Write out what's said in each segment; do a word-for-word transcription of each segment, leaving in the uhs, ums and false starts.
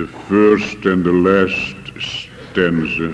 the first and the last stanza.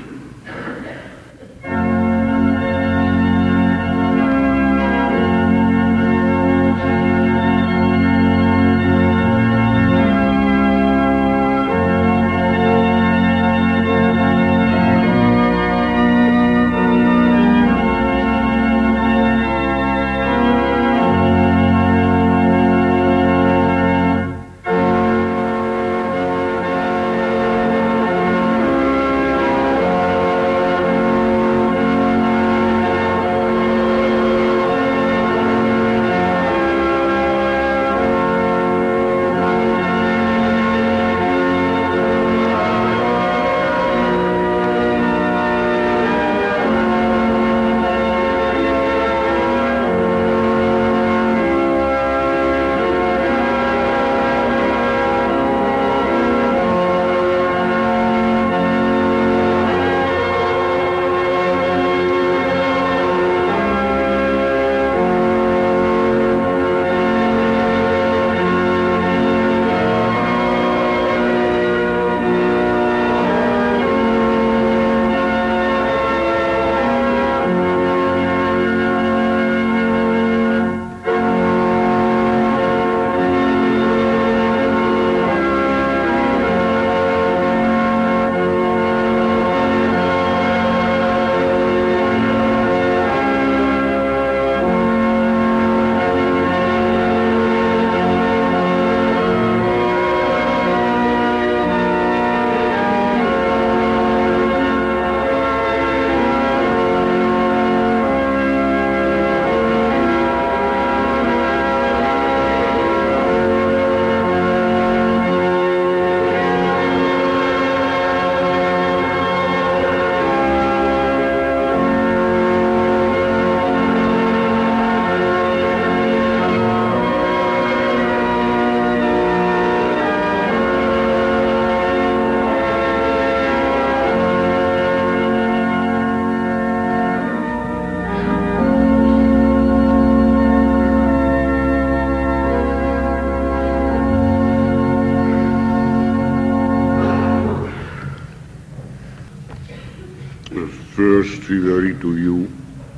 First we read to you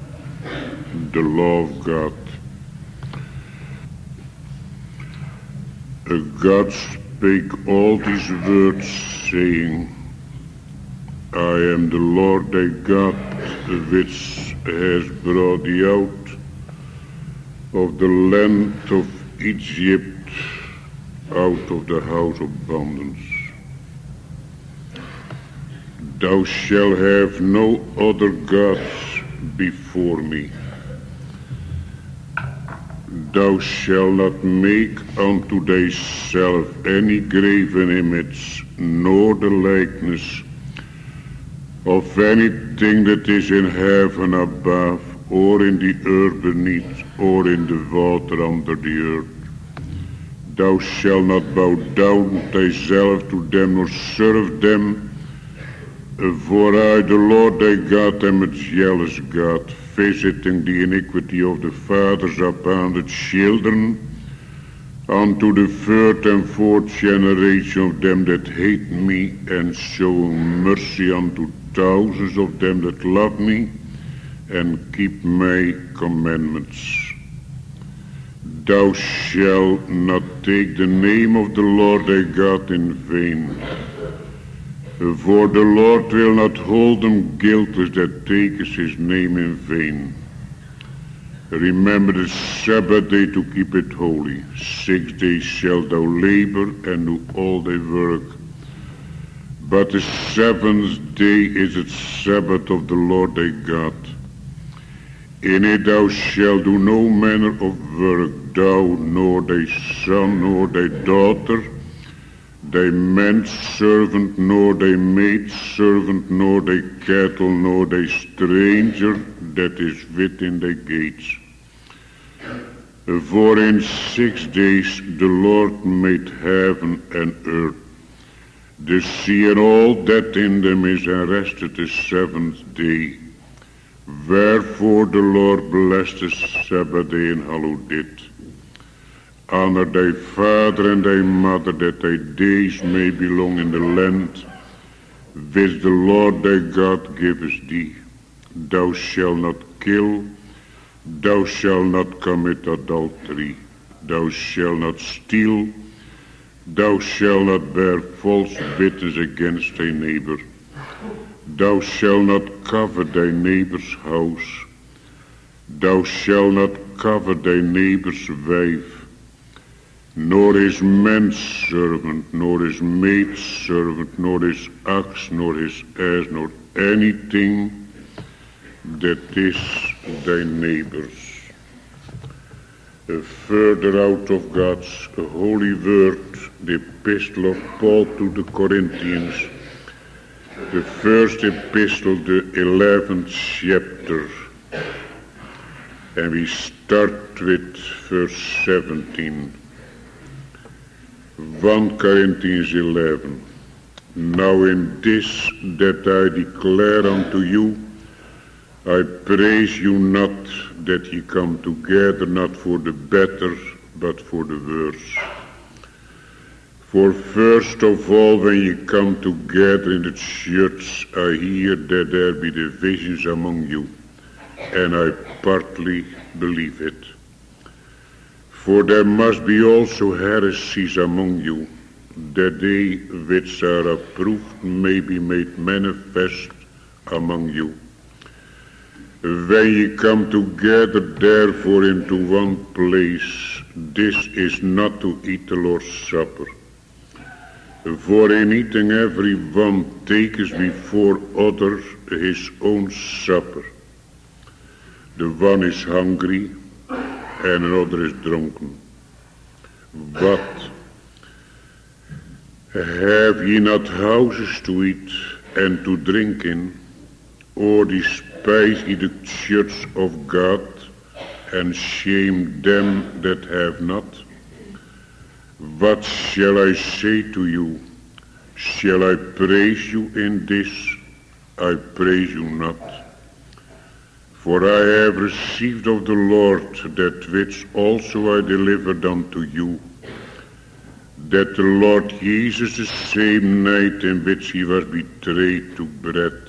the law of God. God spake all these words, saying, I am the Lord thy God, which has brought thee out of the land of Egypt, out of the house of bondage. Thou shalt have no other gods before me. Thou shalt not make unto thyself any graven image, nor the likeness of anything that is in heaven above, or in the earth beneath, or in the water under the earth. Thou shalt not bow down thyself to them, nor serve them. For I, the Lord thy God, am a jealous God, visiting the iniquity of the fathers upon the children, unto the third and fourth generation of them that hate me, and showing mercy unto thousands of them that love me, and keep my commandments. Thou shalt not take the name of the Lord thy God in vain. For the Lord will not hold them guiltless that taketh his name in vain. Remember the Sabbath day to keep it holy. Six days shalt thou labor and do all thy work. But the seventh day is the Sabbath of the Lord thy God. In it thou shalt do no manner of work, thou, nor thy son, nor thy daughter, thy manservant, nor thy maidservant, nor thy cattle, nor thy stranger that is within thy gates. For in six days the Lord made heaven and earth, the sea and all that in them is, and rested the seventh day. Wherefore the Lord blessed the Sabbath day and hallowed it. Honor thy father and thy mother, that thy days may be long in the land which the Lord thy God giveth thee. Thou shalt not kill, thou shalt not commit adultery, thou shalt not steal, thou shalt not bear false witness against thy neighbor, thou shalt not covet thy neighbor's house, thou shalt not covet thy neighbor's wife, nor his manservant, nor his maidservant, nor his ox, nor his ass, nor anything that is thy neighbor's. Uh, further out of God's holy word, the epistle of Paul to the Corinthians, the first epistle, the eleventh chapter, and we start with verse seventeen. First Corinthians eleven. Now in this that I declare unto you, I praise you not that ye come together, not for the better, but for the worse. For first of all, when ye come together in the church, I hear that there be divisions among you, and I partly believe it. For there must be also heresies among you, that they which are approved may be made manifest among you. When ye come together therefore into one place, this is not to eat the Lord's Supper. For in eating every one taketh before other his own supper. The one is hungry, and another is drunken. But have ye not houses to eat and to drink in, or despise ye the church of God, and shame them that have not? What shall I say to you? Shall I praise you in this? I praise you not. For I have received of the Lord that which also I delivered unto you, that the Lord Jesus, the same night in which he was betrayed, took bread.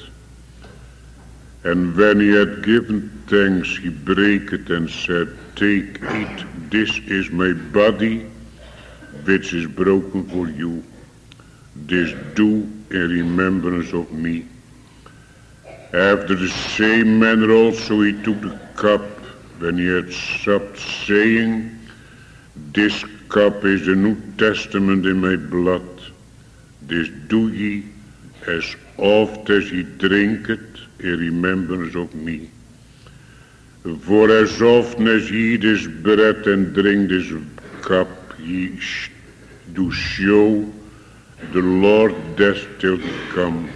And when he had given thanks, he brake it and said, Take, eat, this is my body, which is broken for you. This do in remembrance of me. After the same manner also he took the cup when he had supped, saying, This cup is the New Testament in my blood. This do ye as oft as ye drink it in remembrance of me. For as often as ye eat this bread and drink this cup, ye sh- do show the Lord death till he come.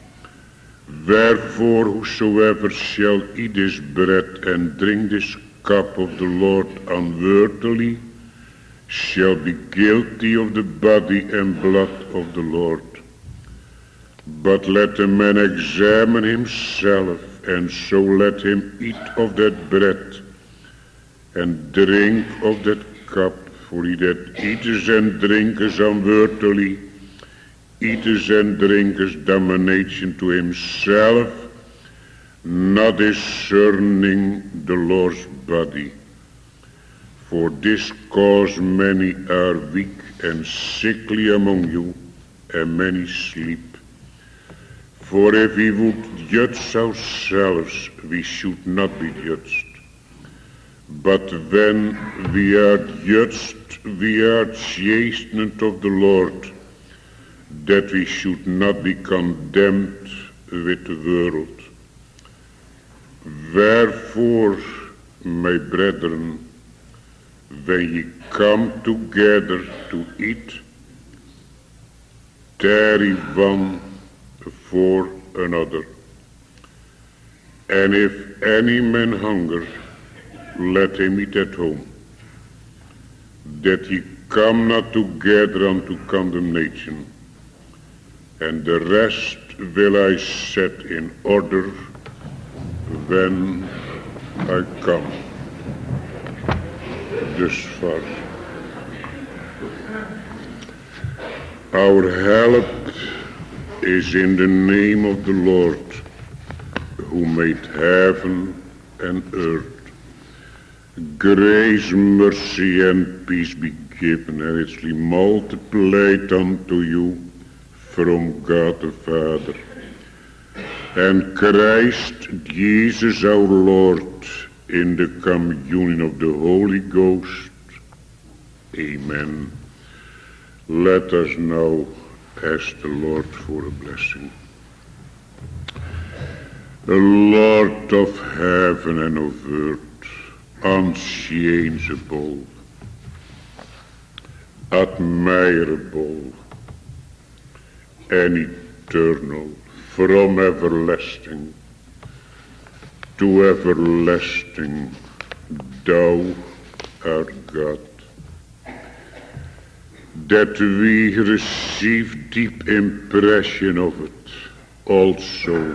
Wherefore whosoever shall eat this bread and drink this cup of the Lord unworthily shall be guilty of the body and blood of the Lord. But let a man examine himself, and so let him eat of that bread and drink of that cup. For he that eateth and drinketh unworthily eateth and drinketh damnation to himself, not discerning the Lord's body. For this cause many are weak and sickly among you, and many sleep. For if we would judge ourselves, we should not be judged. But when we are judged, we are chastened of the Lord, that we should not be condemned with the world. Wherefore, my brethren, when ye come together to eat, tarry one for another. And if any man hunger, let him eat at home, that ye come not together unto condemnation. And the rest will I set in order when I come. Dus far. Our help is in the name of the Lord, who made heaven and earth. Grace, mercy, and peace be given and richly multiplied unto you from God the Father and Christ Jesus our Lord, in the communion of the Holy Ghost. Amen. Let us now ask the Lord for a blessing. The Lord of heaven and of earth, unchangeable, admirable, and eternal, from everlasting to everlasting, thou art God. That we receive deep impression of it also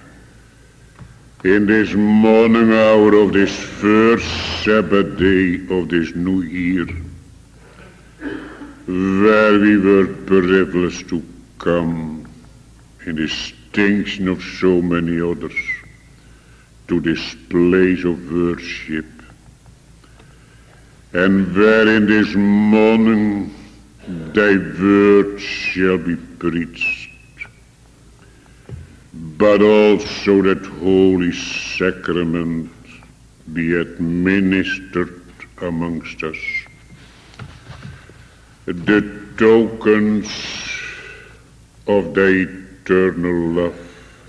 in this morning hour of this first Sabbath day of this new year, where we were privileged to come in distinction of so many others to this place of worship, and where in this morning thy word shall be preached, but also that holy sacrament be administered amongst us. The tokens of thy eternal love,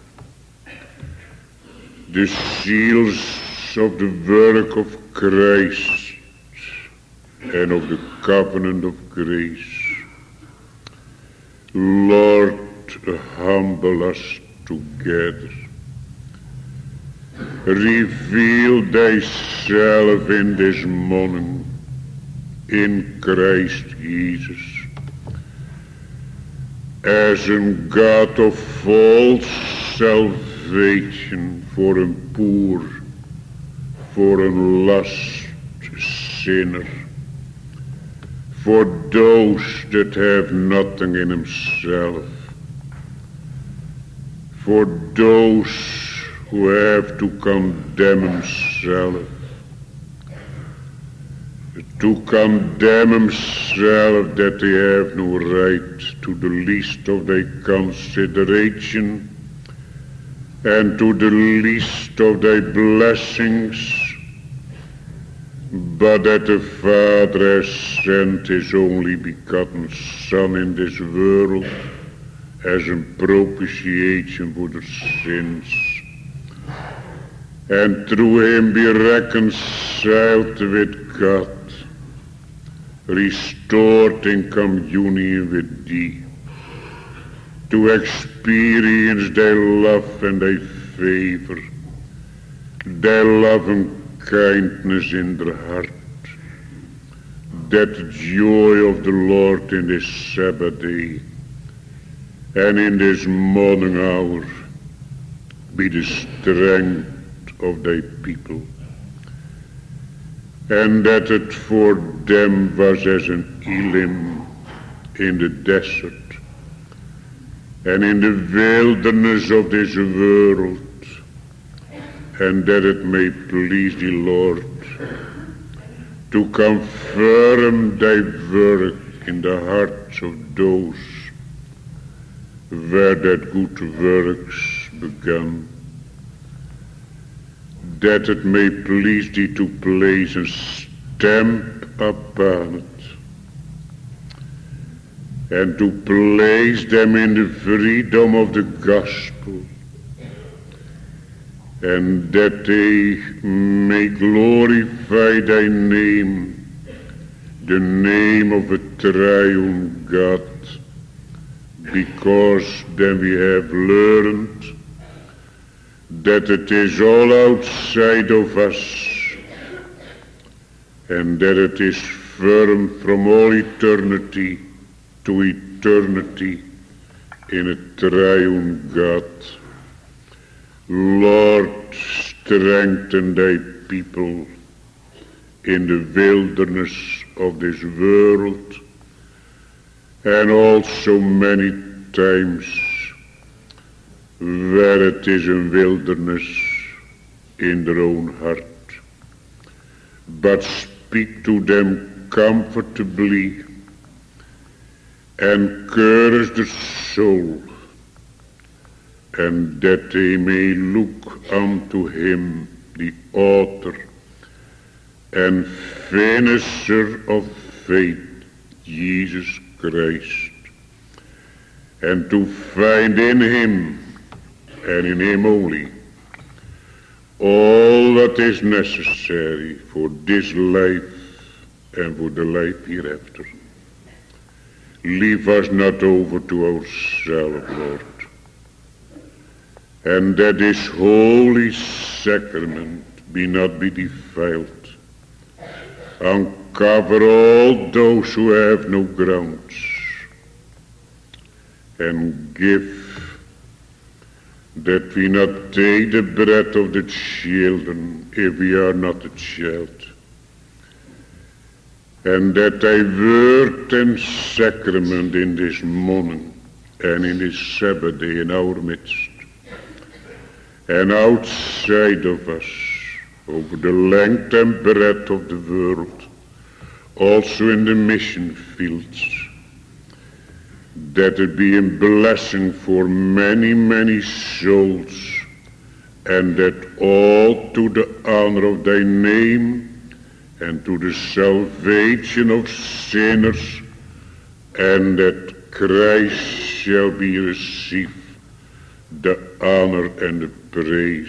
the seals of the work of Christ and of the covenant of grace. Lord, humble us together. Reveal thyself in this morning in Christ Jesus as a God of all salvation for a poor, for a lost sinner, for those that have nothing in himself, for those who have to condemn himself, to condemn himself that they have no right to the least of their consideration and to the least of thy blessings, but that the Father has sent his only begotten Son in this world as a propitiation for their sins, and through him be reconciled with God, restored in communion with thee, to experience thy love and thy favor, thy love and kindness in their heart, that joy of the Lord in this Sabbath day and in this morning hour be the strength of thy people, and that it for them was as an Elim in the desert and in the wilderness of this world, and that it may please thee, Lord, to confirm thy work in the hearts of those where that good works began, that it may please thee to place a stamp upon it, and to place them in the freedom of the gospel, and that they may glorify thy name, the name of a triune God, because then we have learned that it is all outside of us, and that it is firm from all eternity to eternity in a triune God. Lord, strengthen thy people in the wilderness of this world and also many times where it is a wilderness in their own heart. But speak to them comfortably, encourage the soul, and that they may look unto him, the author and finisher of faith, Jesus Christ, and to find in him and in him only all that is necessary for this life and for the life hereafter. Leave us not over to ourselves, Lord, and that this holy sacrament be not be defiled. Uncover all those who have no grounds, and give that we not take the bread of the children if we are not a child, and that thy word and sacrament in this morning and in this Sabbath day in our midst and outside of us, over the length and breadth of the world, also in the mission fields, that it be a blessing for many, many souls, and that all to the honor of thy name and to the salvation of sinners, and that Christ shall be received the honor and the praise,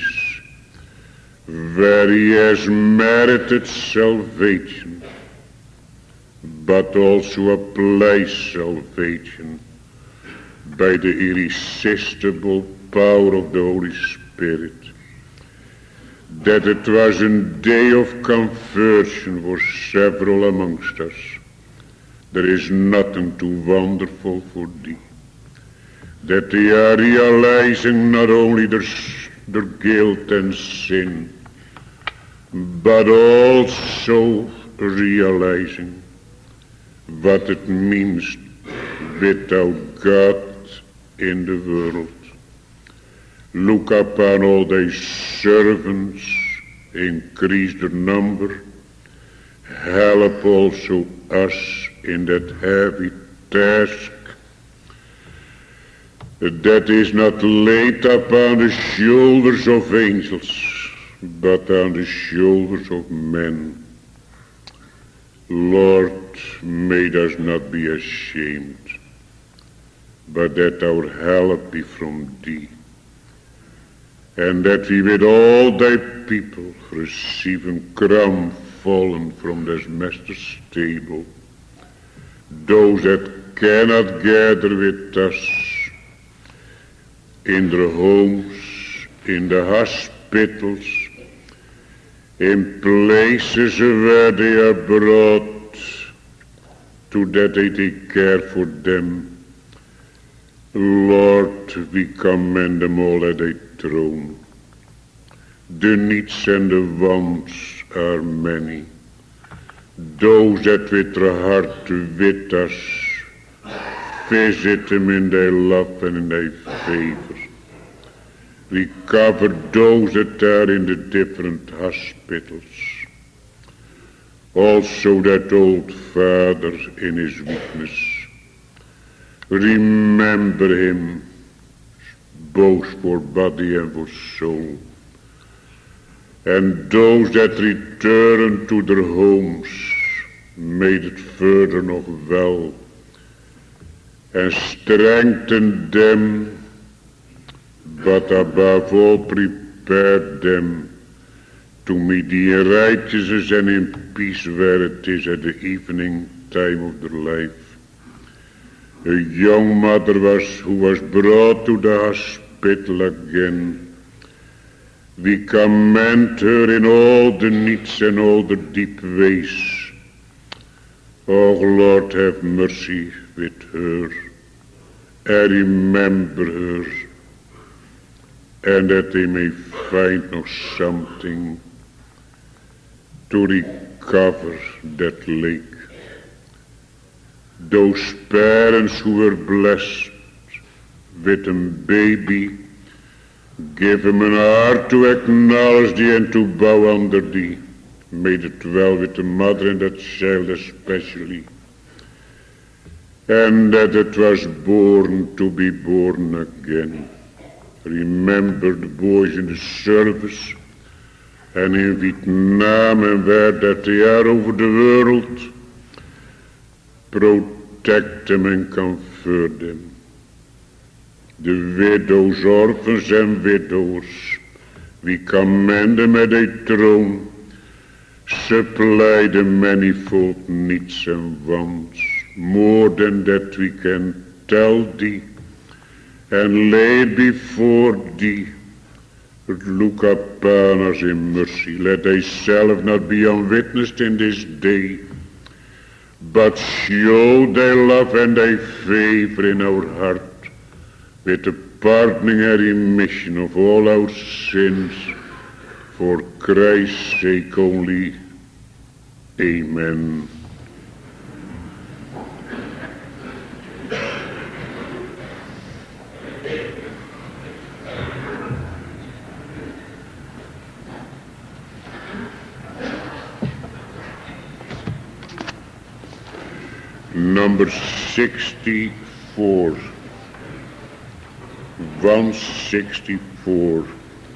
where he has merited salvation, but also applies salvation by the irresistible power of the Holy Spirit, that it was a day of conversion for several amongst us. There is nothing too wonderful for thee, that they are realizing not only their, their guilt and sin, but also realizing what it means without God in the world. Look upon all thy servants, increase their number, help also us in that heavy task that is not laid upon the shoulders of angels, but on the shoulders of men. Lord, may us not be ashamed, but that our help be from thee, and that we with all thy people receiving crumb fallen from this master's table, those that cannot gather with us in their homes, in the hospitals, in places where they are brought to that they take care for them. Lord, we commend them all at thy throne. The needs and the wants are many. Those that with their heart with us, visit them in thy love and in thy favor. We cover those that are in the different hospitals. Also that old father in his weakness. Remember him, both for body and for soul. And those that return to their homes, made it further nog well, and strengthen them, but above all prepare them to meet the righteousness and in peace where it is at the evening time of their life. A young mother was who was brought to the hospital again. We commend her in all the needs and all the deep ways. Oh Lord, have mercy with her, and remember her, and that they may find nog something to recover that lake. those parents who were blessed with a baby, give him an heart to acknowledge thee and to bow under thee. Made it well with the mother and that child especially, and that it was born to be born again. Remember the boys in the service, and in Vietnam and where that they are over the world, protect them and comfort them. The widows, orphans and widowers, we commend them at thy throne. Supply the manifold needs and wants, more than that we can tell thee, and lay before thee. Look upon us in mercy. Let thyself not be unwitnessed in this day, but show thy love and thy favor in our heart, with the pardoning and remission of all our sins, for Christ's sake only. Amen. Number sixty-four. one sixty-four.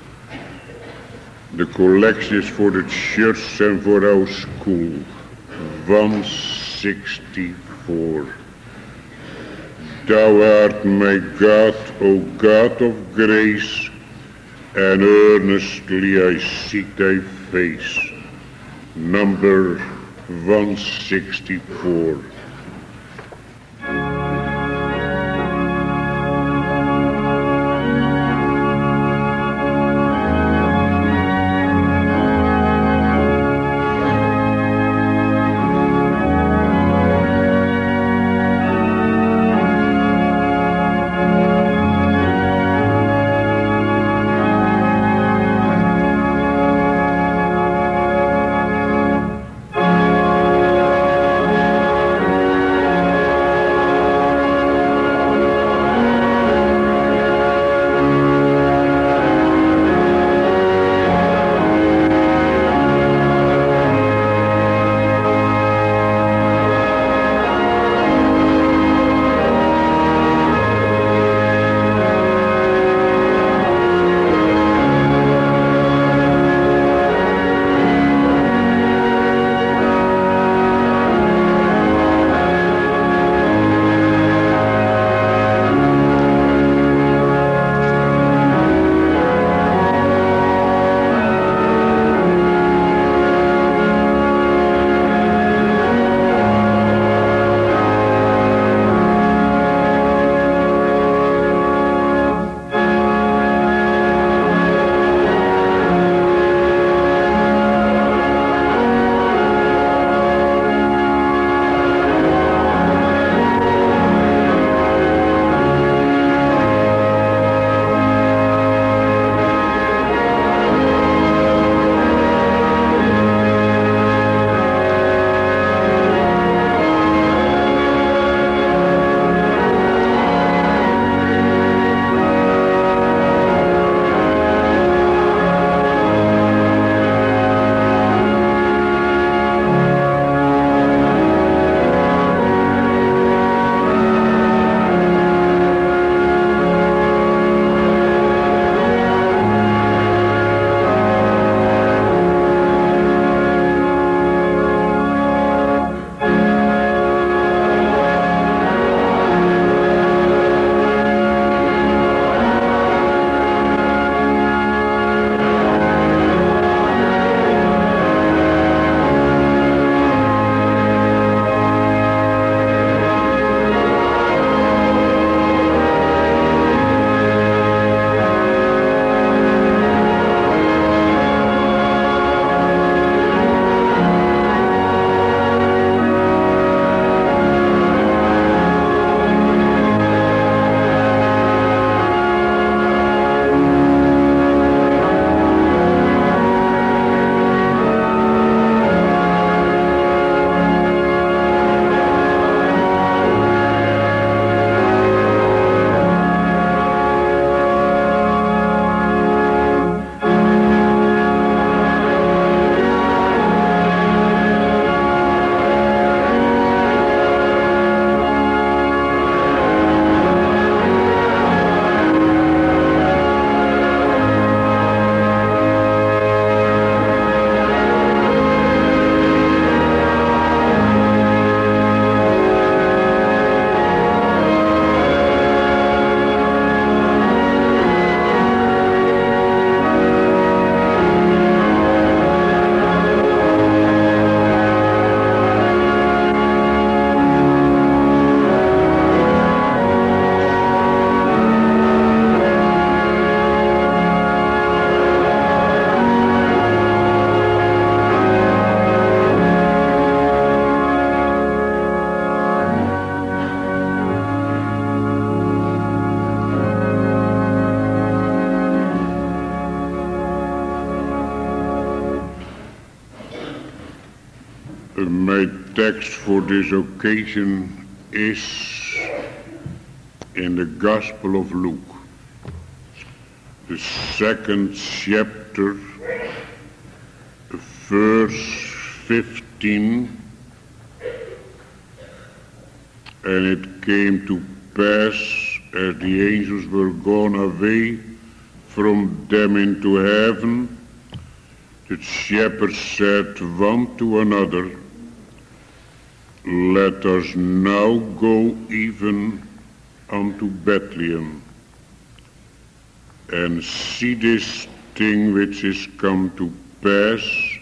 The collection is for the church and for our school. one sixty-four. Thou art my God, O God of grace, and earnestly I seek thy face. Number one sixty-four. My text for this occasion is in the Gospel of Luke, the second chapter, verse fifteen. And it came to pass, as the angels were gone away from them into heaven, the shepherds said one to another, let us now go even unto Bethlehem, and see this thing which is come to pass,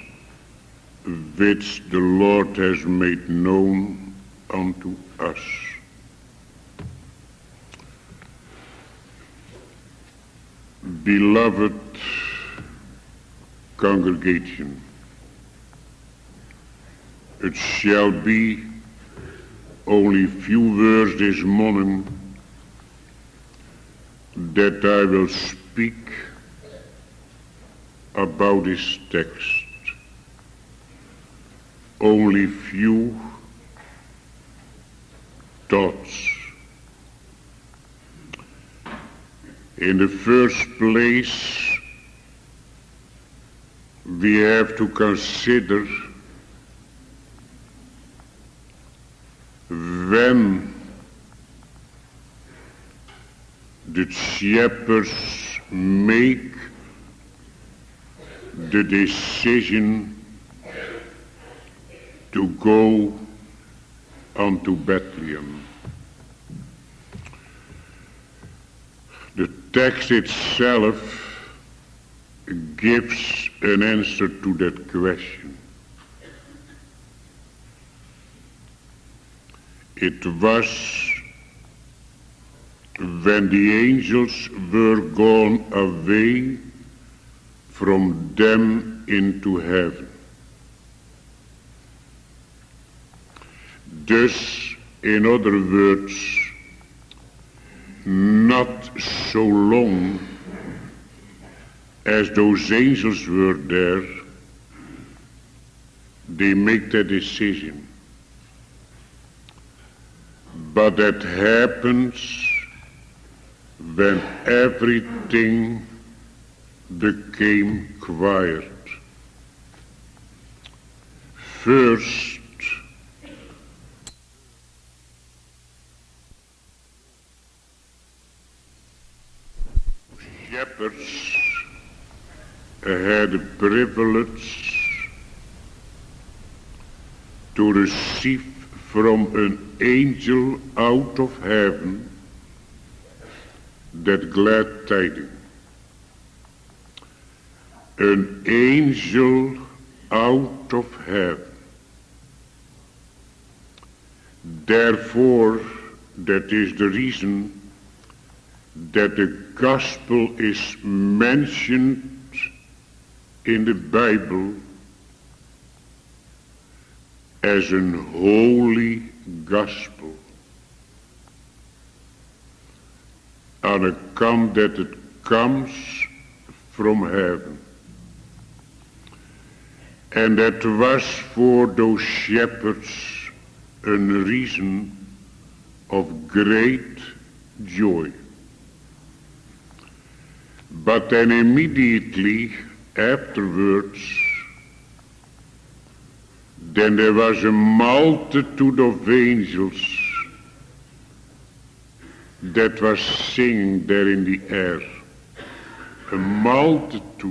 which the Lord has made known unto us. Beloved congregation, it shall be only few words this morning that I will speak about this text. Only few thoughts. In the first place, we have to consider when the shepherds make the decision to go unto Bethlehem. The text itself gives an answer to that question. It was when the angels were gone away from them into heaven. Thus, in other words, not so long as those angels were there, they make their decision. But that happens when everything became quiet. First, shepherds had the privilege to receive from an angel out of heaven that glad tidings. An angel out of heaven. Therefore, that is the reason that the gospel is mentioned in the Bible as an holy gospel, on account that it comes from heaven. And that was for those shepherds a reason of great joy. But then immediately afterwards, then there was a multitude of angels that was singing there in the air. A multitude.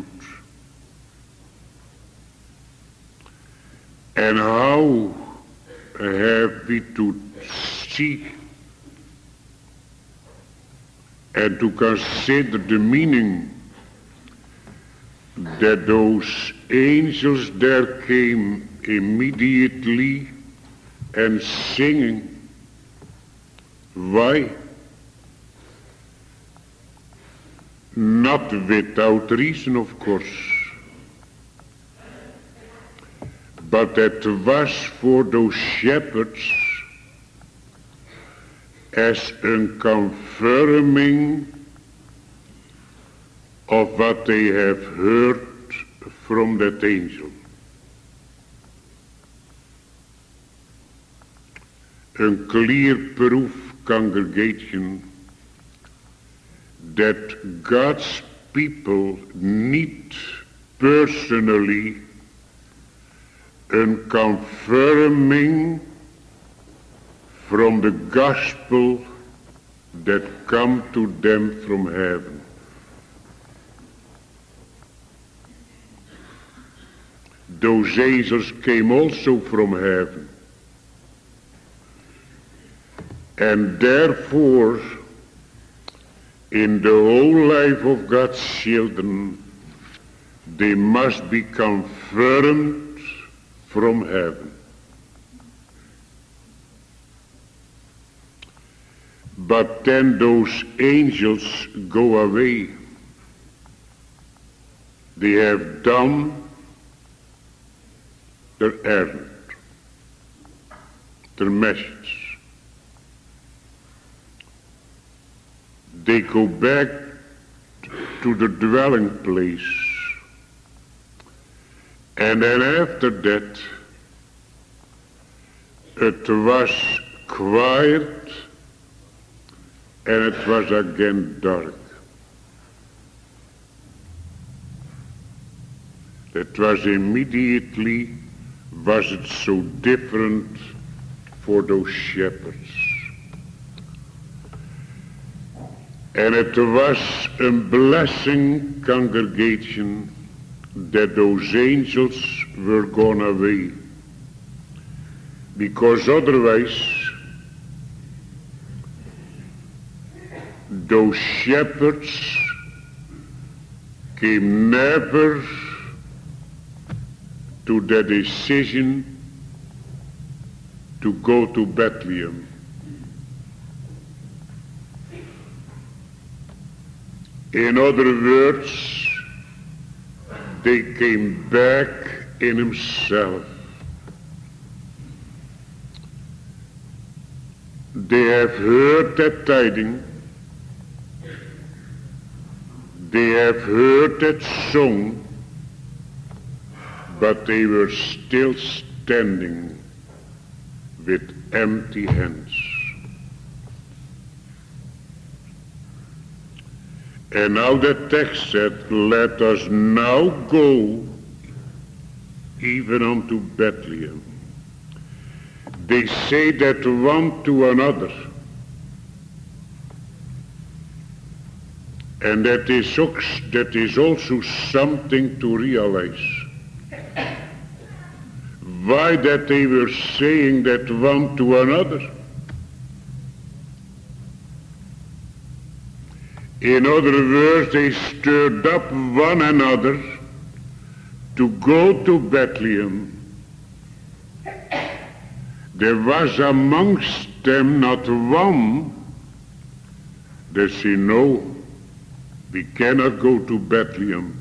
And how have we to see and to consider the meaning that those angels there came immediately and singing? Why? Not without reason, of course, but that was for those shepherds as a confirming of what they have heard from that angel. a clear proof, congregation, that God's people need personally a confirming from the gospel that come to them from heaven. Those angels came also from heaven, and therefore in the whole life of God's children they must be confirmed from heaven. But then those angels go away. They have done their errand, their message. They go back to the dwelling place, and then after that it was quiet and it was again dark. It was immediately, was it so different for those shepherds. And it was a blessing, congregation, that those angels were gone away. Because otherwise, those shepherds came never to the decision to go to Bethlehem. In other words, they came back in himself. They have heard that tiding. They have heard that song, but they were still standing with empty hands. And now the text said, let us now go even unto Bethlehem. They say that one to another. And that is, that is also something to realize. Why that they were saying that one to another? In other words, they stirred up one another to go to Bethlehem. There was amongst them not one that said, no, we cannot go to Bethlehem.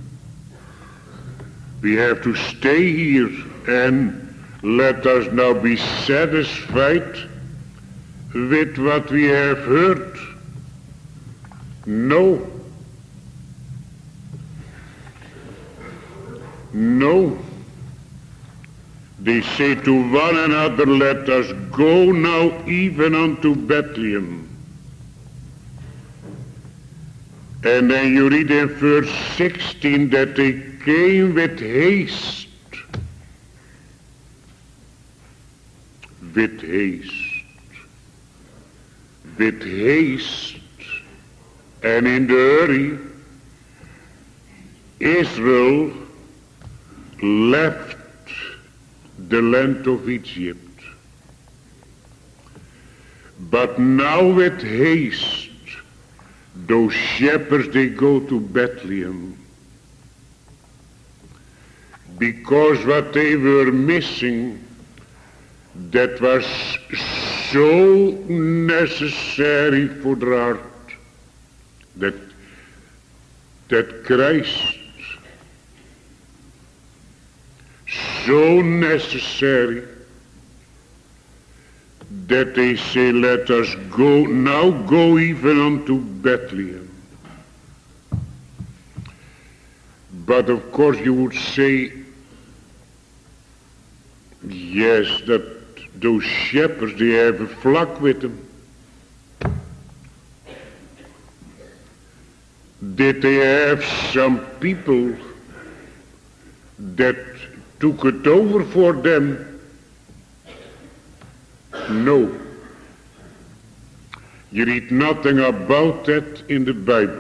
We have to stay here and let us now be satisfied with what we have heard. No. No. They say to one another, let us go now even unto Bethlehem. And then you read in verse sixteen that they came with haste. With haste. With haste. And in the hurry, Israel left the land of Egypt. But now with haste, those shepherds, they go to Bethlehem. Because what they were missing, that was so necessary for their heart, that, that Christ, so necessary, that they say, let us go, now go even unto Bethlehem. But of course you would say, yes, that those shepherds, they have a flock with them. Did they have some people that took it over for them? No. You read nothing about that in the Bible.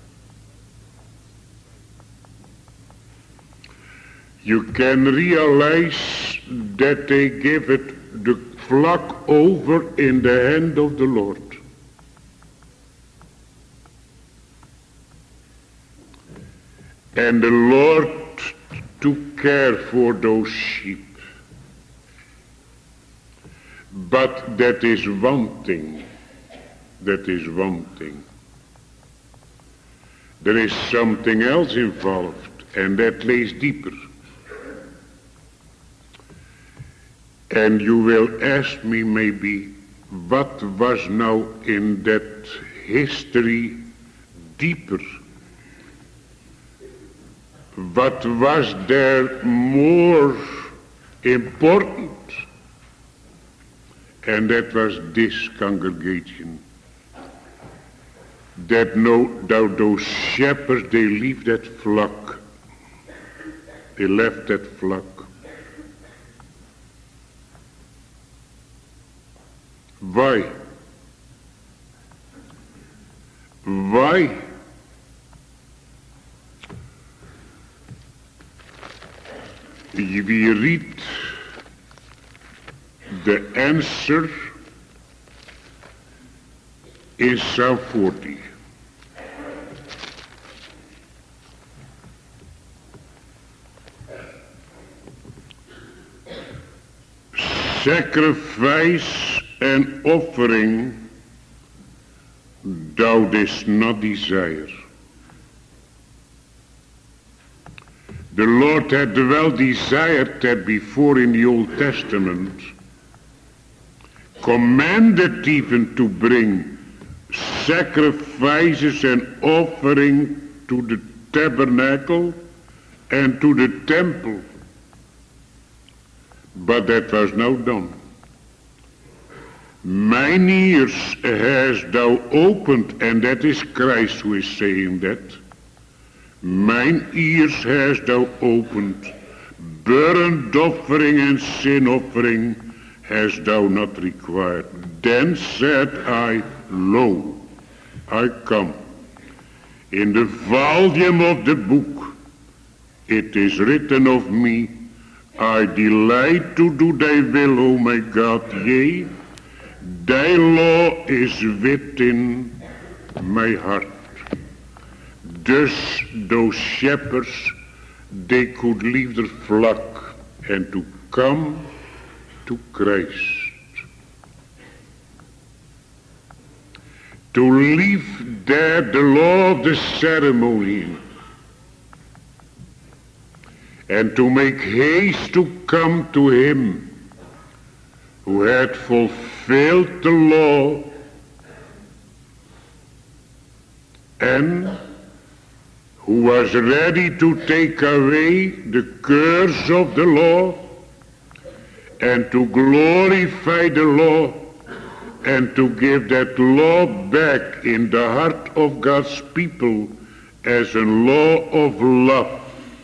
You can realize that they give it the flock over in the hand of the Lord. And the Lord took care for those sheep. But that is one thing. That is one thing. There is something else involved, and that lays deeper. And you will ask me maybe, what was now in that history deeper? What was there more important? And that was this congregation. That no doubt those shepherds, they leave that flock. They left that flock. Why? Why? We read the answer in Psalm forty. Sacrifice and offering thou didst not desire. The Lord had well desired that before in the Old Testament, commanded even to bring sacrifices and offering to the tabernacle and to the temple. But that was now done. Mine ears hast thou opened, and that is Christ who is saying that. Mine ears hast thou opened, burnt offering and sin offering hast thou not required. Then said I, lo, I come. In the volume of the book it is written of me, I delight to do thy will, O my God, yea, thy law is within my heart. Thus those shepherds, they could leave their flock and to come to Christ. To leave there the law of the ceremony and to make haste to come to him who had fulfilled the law and who was ready to take away the curse of the law and to glorify the law and to give that law back in the heart of God's people as a law of love,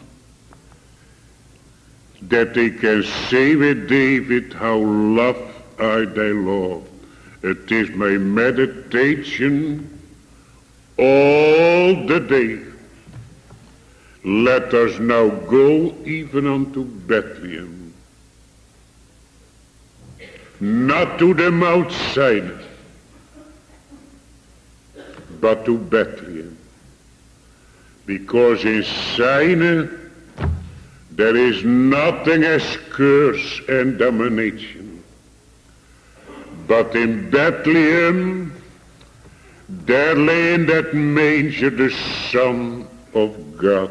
that they can say with David, how love I thy law. It is my meditation all the day. Let us now go even unto Bethlehem. Not to them outside, but to Bethlehem. Because in Sinai there is nothing as curse and domination. But in Bethlehem there lay in that manger the Son of God.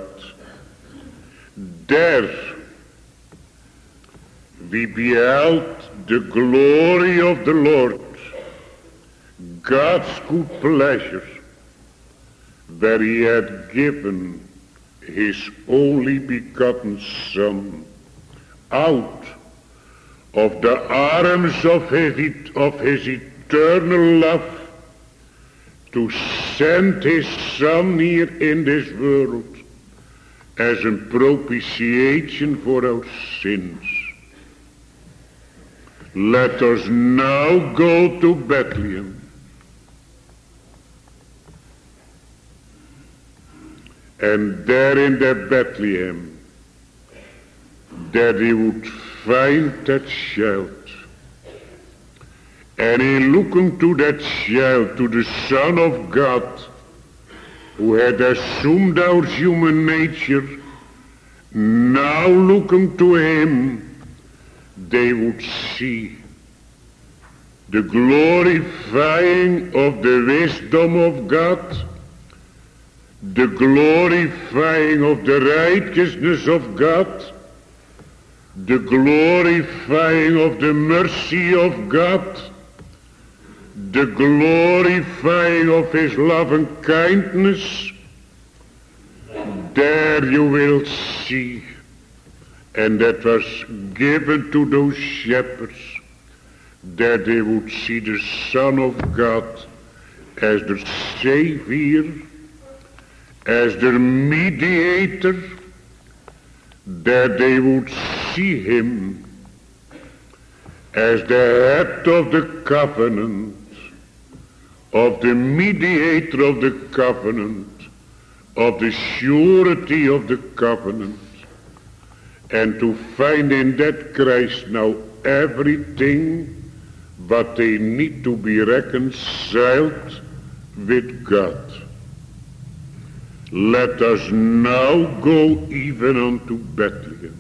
There we beheld the glory of the Lord, God's good pleasure, where he had given his only begotten Son, out of the arms of his, of his eternal love, to send his Son here in this world as a propitiation for our sins. Let us now go to Bethlehem, and there in that Bethlehem, that he would find that child. And in looking to that child, to the Son of God, who had assumed our human nature, now looking to him, they would see the glorifying of the wisdom of God, the glorifying of the righteousness of God, the glorifying of the mercy of God, the glorifying of his love and kindness. There you will see, and that was given to those shepherds, that they would see the Son of God as the Savior, as the mediator, that they would see him as the head of the covenant, of the mediator of the covenant, of the surety of the covenant, and to find in that Christ now everything but they need to be reconciled with God. Let us now go even unto Bethlehem.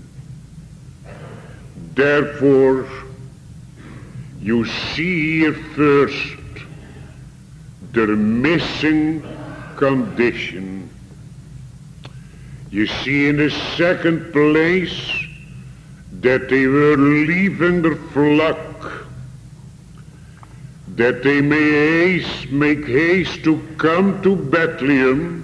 Therefore, you see here first their missing condition. You see in the second place that they were leaving their flock, that they may haste, make haste to come to Bethlehem,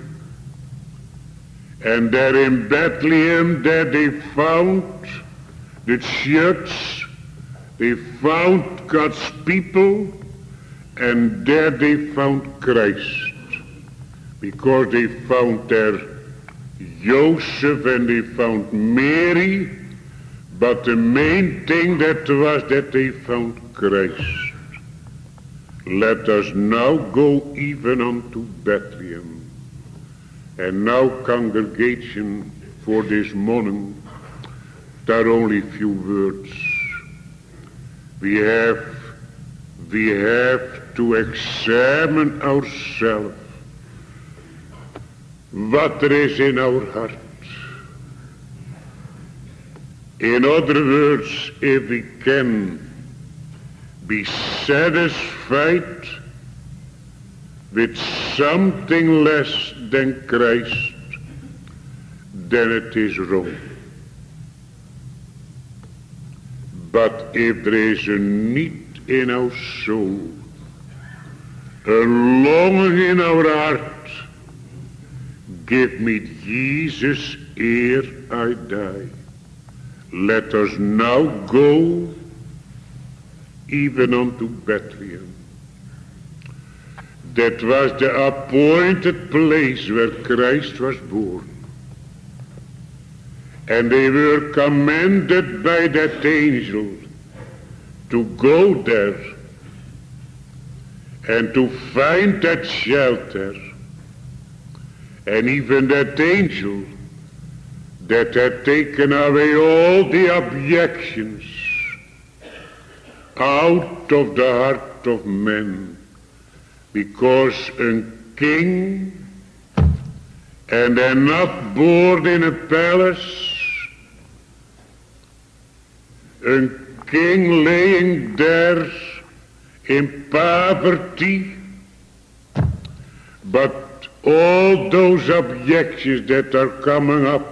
and there in Bethlehem that they found the church, they found God's people, and there they found Christ, because they found there Joseph and they found Mary, but the main thing that was that they found Christ. Let us now go even unto Bethlehem. And now, congregation, for this morning, there are only few words. We have, we have to examine ourselves, what there is in our heart. In other words, if we can be satisfied with something less than Christ, then it is wrong. But if there is a need in our soul, a longing in our heart, give me Jesus ere I die. Let us now go even unto Bethlehem. That was the appointed place where Christ was born. And they were commanded by that angel to go there and to find that shelter. And even that angel that had taken away all the objections out of the heart of men, because a king, and they're not born in a palace, a king laying there in poverty, but all those objections that are coming up,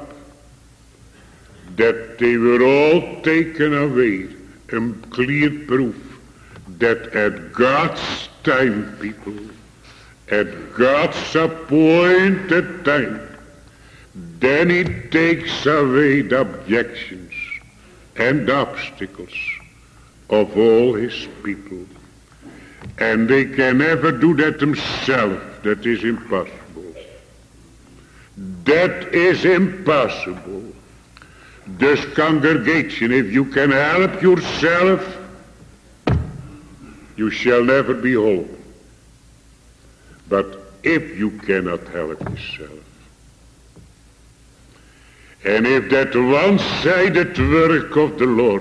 that they were all taken away, and clear proof that at God's time, people, at God's appointed time, then he takes away the objections and the obstacles of all his people. And they can never do that themselves. That is impossible. That is impossible. This congregation, if you can help yourself, you shall never be whole. But if you cannot help yourself, and if that one-sided work of the Lord,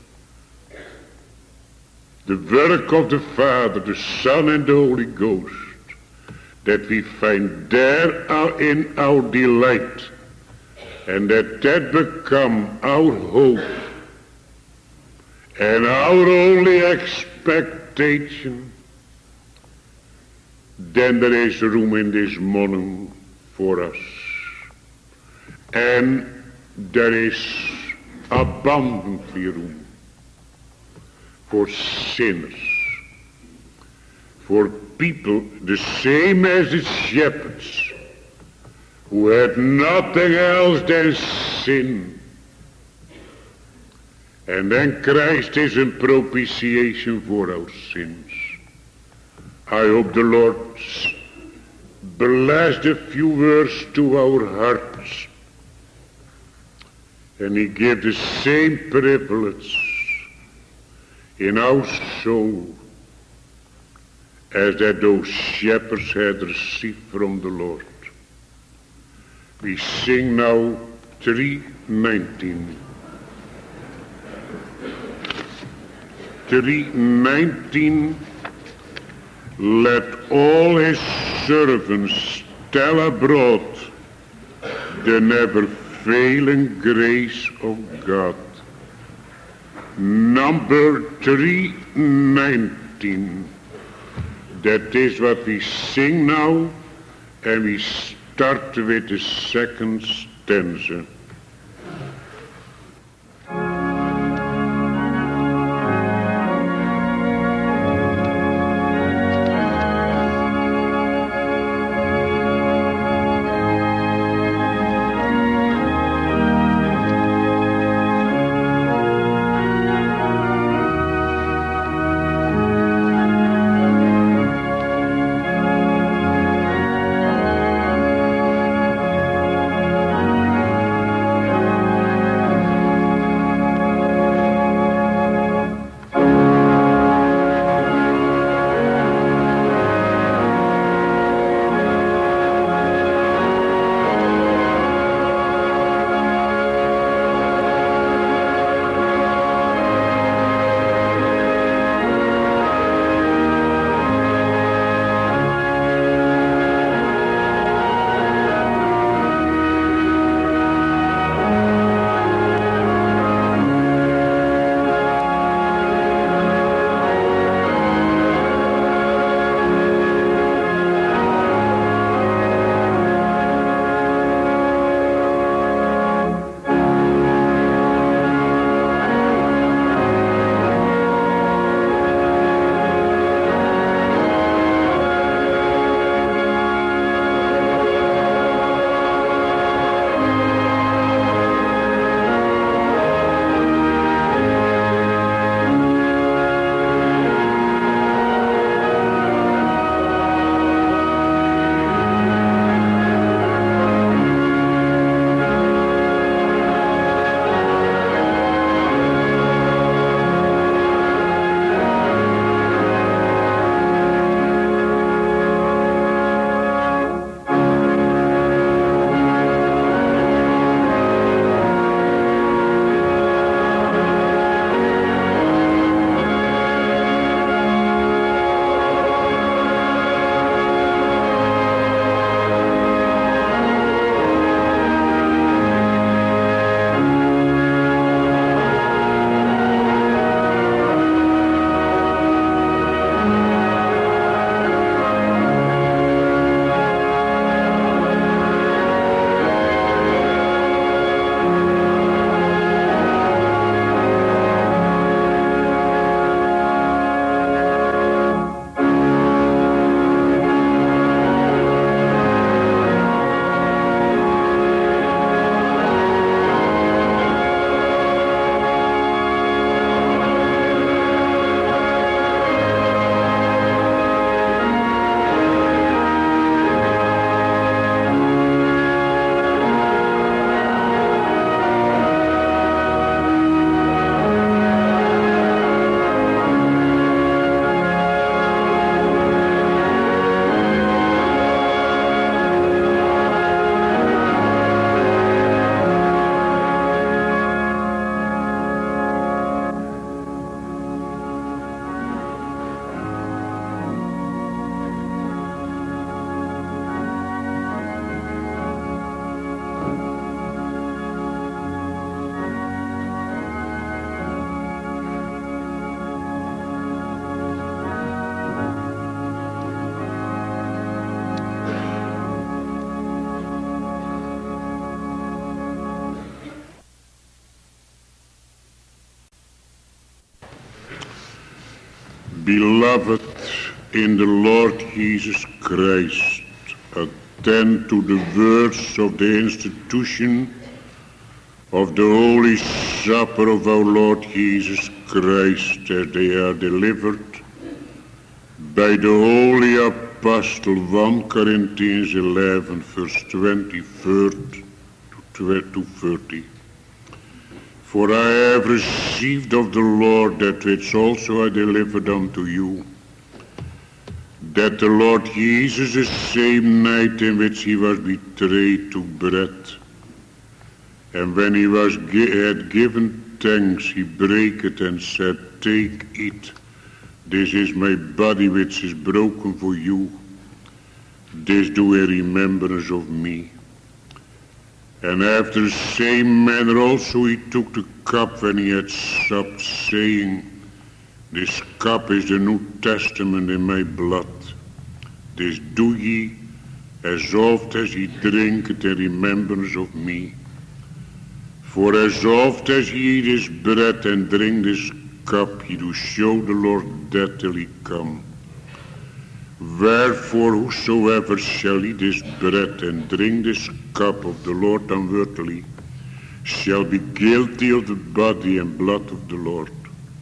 the work of the Father, the Son, and the Holy Ghost, that we find there in our delight, and that that become our hope, and our only expectation, then there is room in this morning for us. And there is abundantly room for sinners, for people the same as the shepherds, who had nothing else than sin. And then Christ is a propitiation for our sins. I hope the Lord bless the few words to our hearts, and he gave the same privilege in our soul as that those shepherds had received from the Lord. We sing now three nineteen. three nineteen. Let all his servants tell abroad the never failing grace of God. Number three nineteen. That is what we sing now, and we start with the second stanza. Beloved in the Lord Jesus Christ, attend to the words of the institution of the Holy Supper of our Lord Jesus Christ as they are delivered by the Holy Apostle, First Corinthians eleven, verse twenty-third to thirty. For I have received of the Lord that which also I delivered unto you, that the Lord Jesus, the same night in which he was betrayed, took bread. And when he was had given thanks, he brake it and said, Take, eat. This is my body which is broken for you. This do in remembrance of me. And after the same manner also he took the cup when he had supped, saying, This cup is the New Testament in my blood. This do ye as oft as ye drink it in remembrance of me. For as oft as ye eat this bread and drink this cup, ye do show the Lord death till he come. Wherefore whosoever shall eat this bread and drink this cup of the Lord unworthily shall be guilty of the body and blood of the Lord.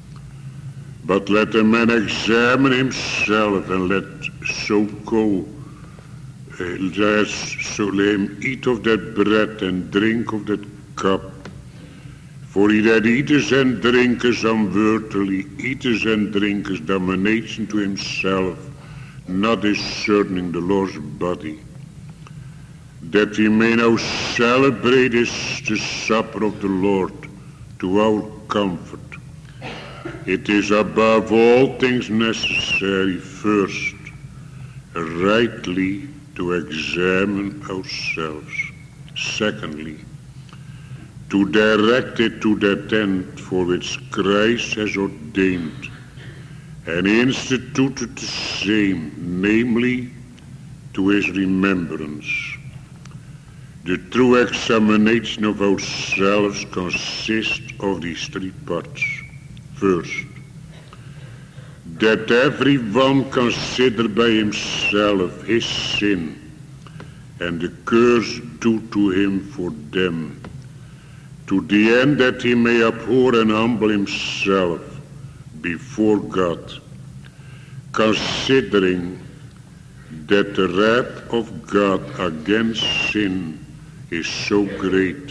But let a man examine himself, and let so go, uh, let so let him eat of that bread and drink of that cup. For he that eateth and drinketh unworthily, eateth and drinketh damnation to himself, not discerning the Lord's body. That we may now celebrate this the supper of the Lord to our comfort. It is above all things necessary first rightly to examine ourselves. Secondly, to direct it to that end for which Christ has ordained and instituted the same, namely to his remembrance. The true examination of ourselves consists of these three parts. First, that every one consider by himself his sin and the curse due to him for them, to the end that he may abhor and humble himself before God, considering that the wrath of God against sin is so great,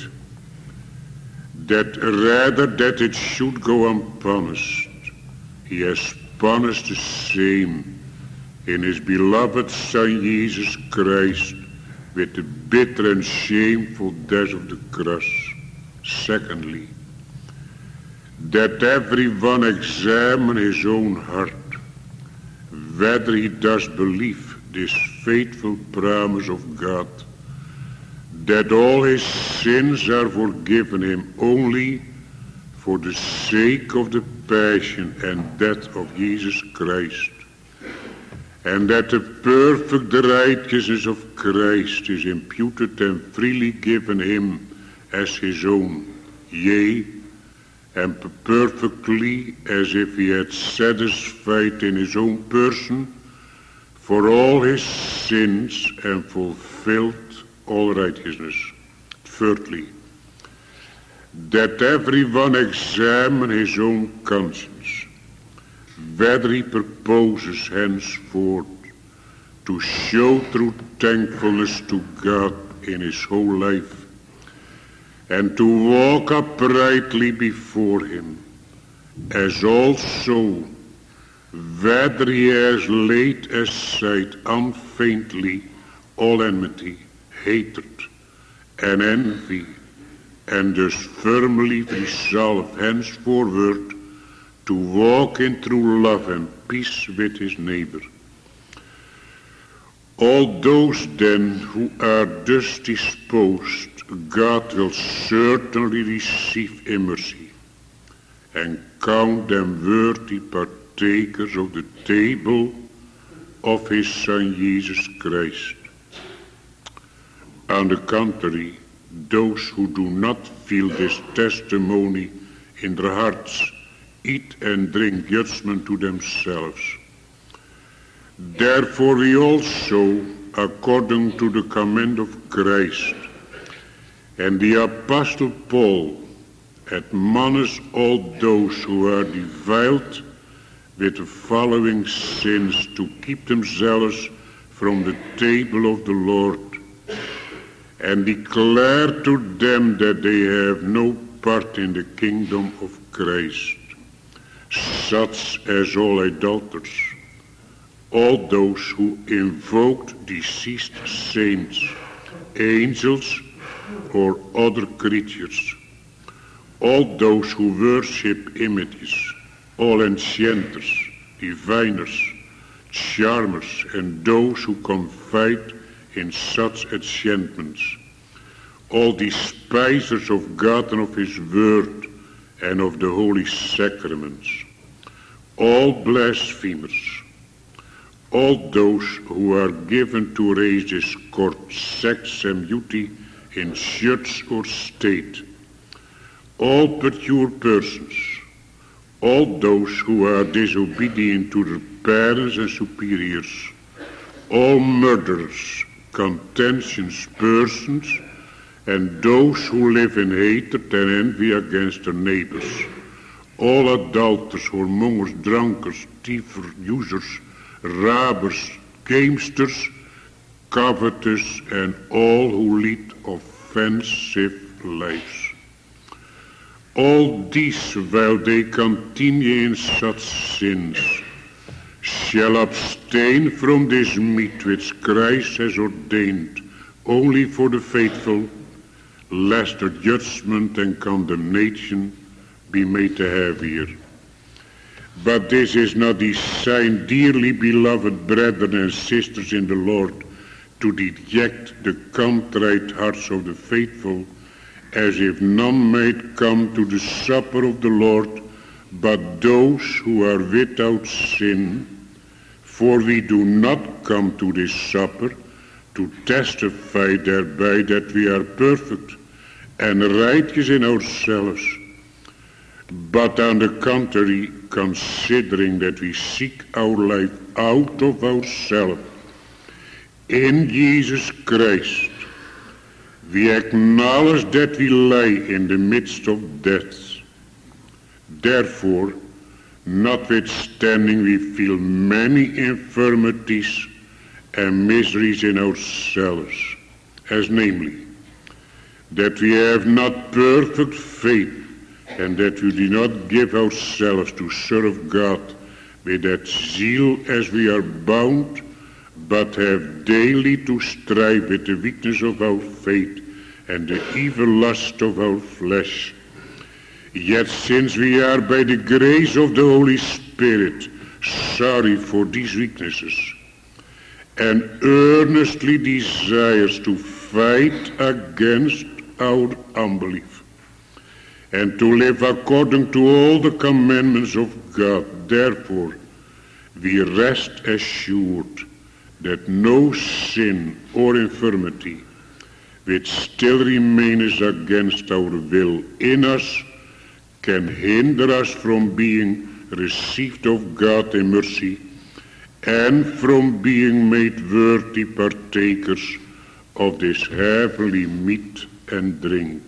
that rather that it should go unpunished, he has punished the same in his beloved Son Jesus Christ with the bitter and shameful death of the cross. Secondly, that every one examine his own heart, whether he does believe this faithful promise of God, that all his sins are forgiven him only for the sake of the passion and death of Jesus Christ, and that the perfect righteousness of Christ is imputed and freely given him as his own, yea, and perfectly as if he had satisfied in his own person for all his sins and fulfilled all righteousness. Thirdly, that every one examine his own conscience, whether he proposes henceforth to show true thankfulness to God in his whole life, and to walk uprightly before him, as also whether he has laid aside unfeignedly all enmity, hatred, and envy, and thus firmly resolved henceforward to walk in true love and peace with his neighbor. All those then who are thus disposed, God will certainly receive in mercy, and count them worthy partakers of the table of his Son Jesus Christ. On the contrary, those who do not feel this testimony in their hearts, eat and drink judgment to themselves. Therefore we also, according to the command of Christ, and the Apostle Paul, admonish all those who are defiled with the following sins to keep themselves from the table of the Lord, and declare to them that they have no part in the kingdom of Christ, such as all idolaters, all those who invoked deceased saints, angels, or other creatures, all those who worship images, all enchanters, diviners, charmers, and those who confide in such enchantments, all despisers of God and of his word and of the holy sacraments, all blasphemers, all those who are given to raise discord, sex, and beauty in church or state, all pure persons, all those who are disobedient to their parents and superiors, all murderers, contentious persons, and those who live in hatred and envy against their neighbors, all adulterers, whoremongers, drunkards, thieves, users, robbers, gamesters, covetous, and all who lead offensive lives. All these, while they continue in such sins, shall abstain from this meat which Christ has ordained only for the faithful, lest their judgment and condemnation be made heavier. But this is not the sign, dearly beloved brethren and sisters in the Lord, to deject the contrite hearts of the faithful, as if none might come to the supper of the Lord, but those who are without sin. For we do not come to this supper to testify thereby that we are perfect and righteous in ourselves, but on the contrary, considering that we seek our life out of ourselves in Jesus Christ, we acknowledge that we lie in the midst of death. Therefore, notwithstanding we feel many infirmities and miseries in ourselves, as namely, that we have not perfect faith, and that we do not give ourselves to serve God with that zeal as we are bound, but have daily to strive with the weakness of our faith and the evil lust of our flesh. Yet since we are by the grace of the Holy Spirit sorry for these weaknesses, and earnestly desires to fight against our unbelief, and to live according to all the commandments of God, therefore we rest assured that no sin or infirmity which still remains against our will in us can hinder us from being received of God in mercy, and from being made worthy partakers of this heavenly meat and drink.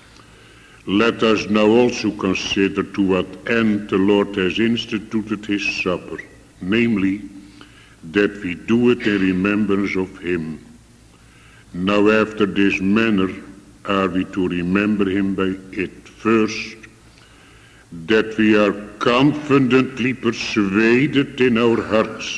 Let us now also consider to what end the Lord has instituted his supper, namely, that we do it in remembrance of him. Now after this manner are we to remember him by it. First, that we are confidently persuaded in our hearts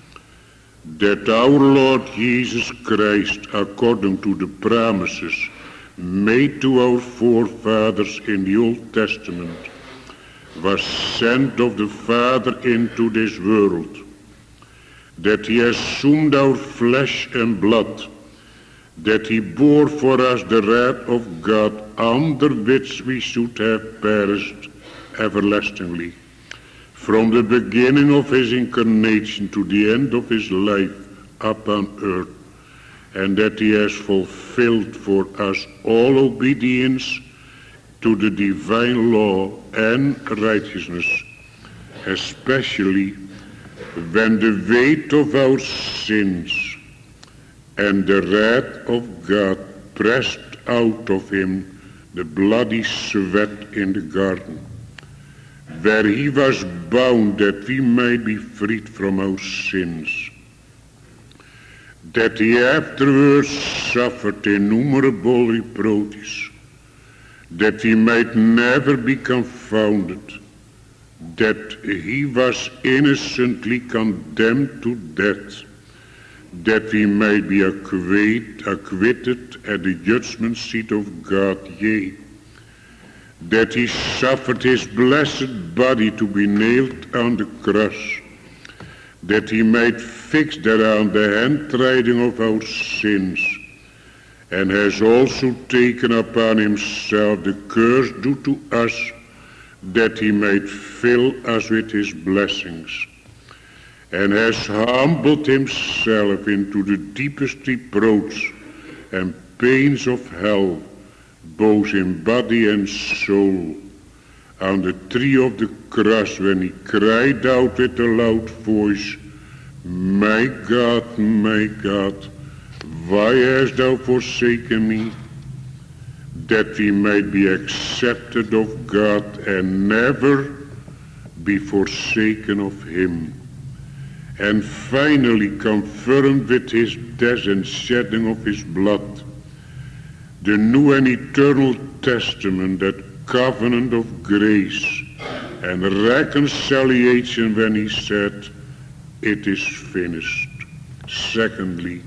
that our Lord Jesus Christ, according to the promises made to our forefathers in the Old Testament, was sent of the Father into this world, that he assumed our flesh and blood, that he bore for us the wrath of God, under which we should have perished everlastingly, from the beginning of his incarnation to the end of his life upon earth, and that he has fulfilled for us all obedience to the divine law and righteousness especially when the weight of our sins and the wrath of God pressed out of him the bloody sweat in the garden, where he was bound that we might be freed from our sins, that he afterwards suffered innumerable reproaches, that he might never be confounded, that he was innocently condemned to death, that we might be acquit, acquitted at the judgment seat of God, yea, that he suffered his blessed body to be nailed on the cross, that he might fix thereon the handwriting of our sins, and has also taken upon himself the curse due to us, that he might fill us with his blessings, and has humbled himself into the deepest reproach and pains of hell, both in body and soul, on the tree of the cross, when he cried out with a loud voice, My God, my God, why hast thou forsaken me? That we might be accepted of God and never be forsaken of him. And finally confirmed with his death and shedding of his blood, the new and eternal testament, that covenant of grace and reconciliation, when he said, It is finished. Secondly,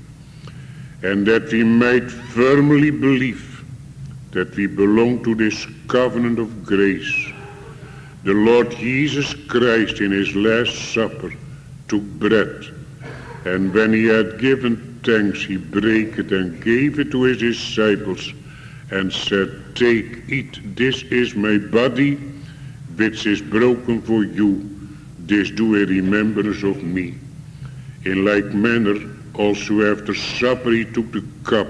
and that we might firmly believe that we belong to this covenant of grace, the Lord Jesus Christ in his last supper took bread, and when he had given thanks, he brake it and gave it to his disciples, and said, Take, eat, this is my body, which is broken for you. This do in remembrance of me. In like manner, also after supper he took the cup,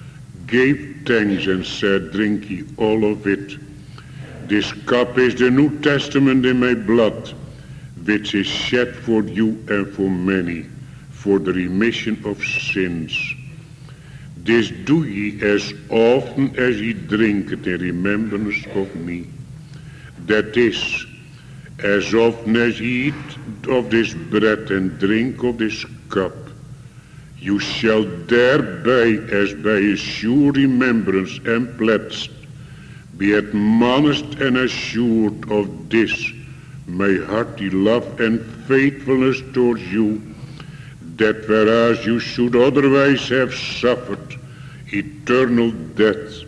gave thanks, and said, Drink ye all of it. This cup is the New Testament in my blood, which is shed for you and for many, for the remission of sins. This do ye as often as ye drink it in remembrance of me. That is, as often as ye eat of this bread and drink of this cup, you shall thereby, as by a sure remembrance and pledged, be admonished and assured of this, my hearty love and faithfulness towards you, that whereas you should otherwise have suffered eternal death,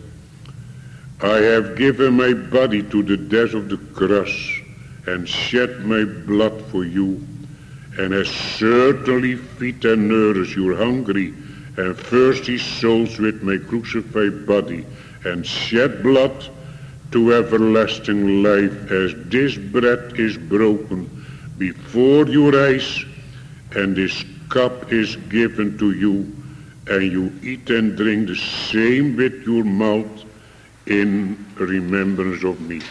I have given my body to the death of the cross, and shed my blood for you, and has certainly feed and nourish your hungry and thirsty souls with my crucified body, and shed blood to everlasting life, as this bread is broken before your eyes, and this cup is given to you, and you eat and drink the same with your mouth in remembrance of me.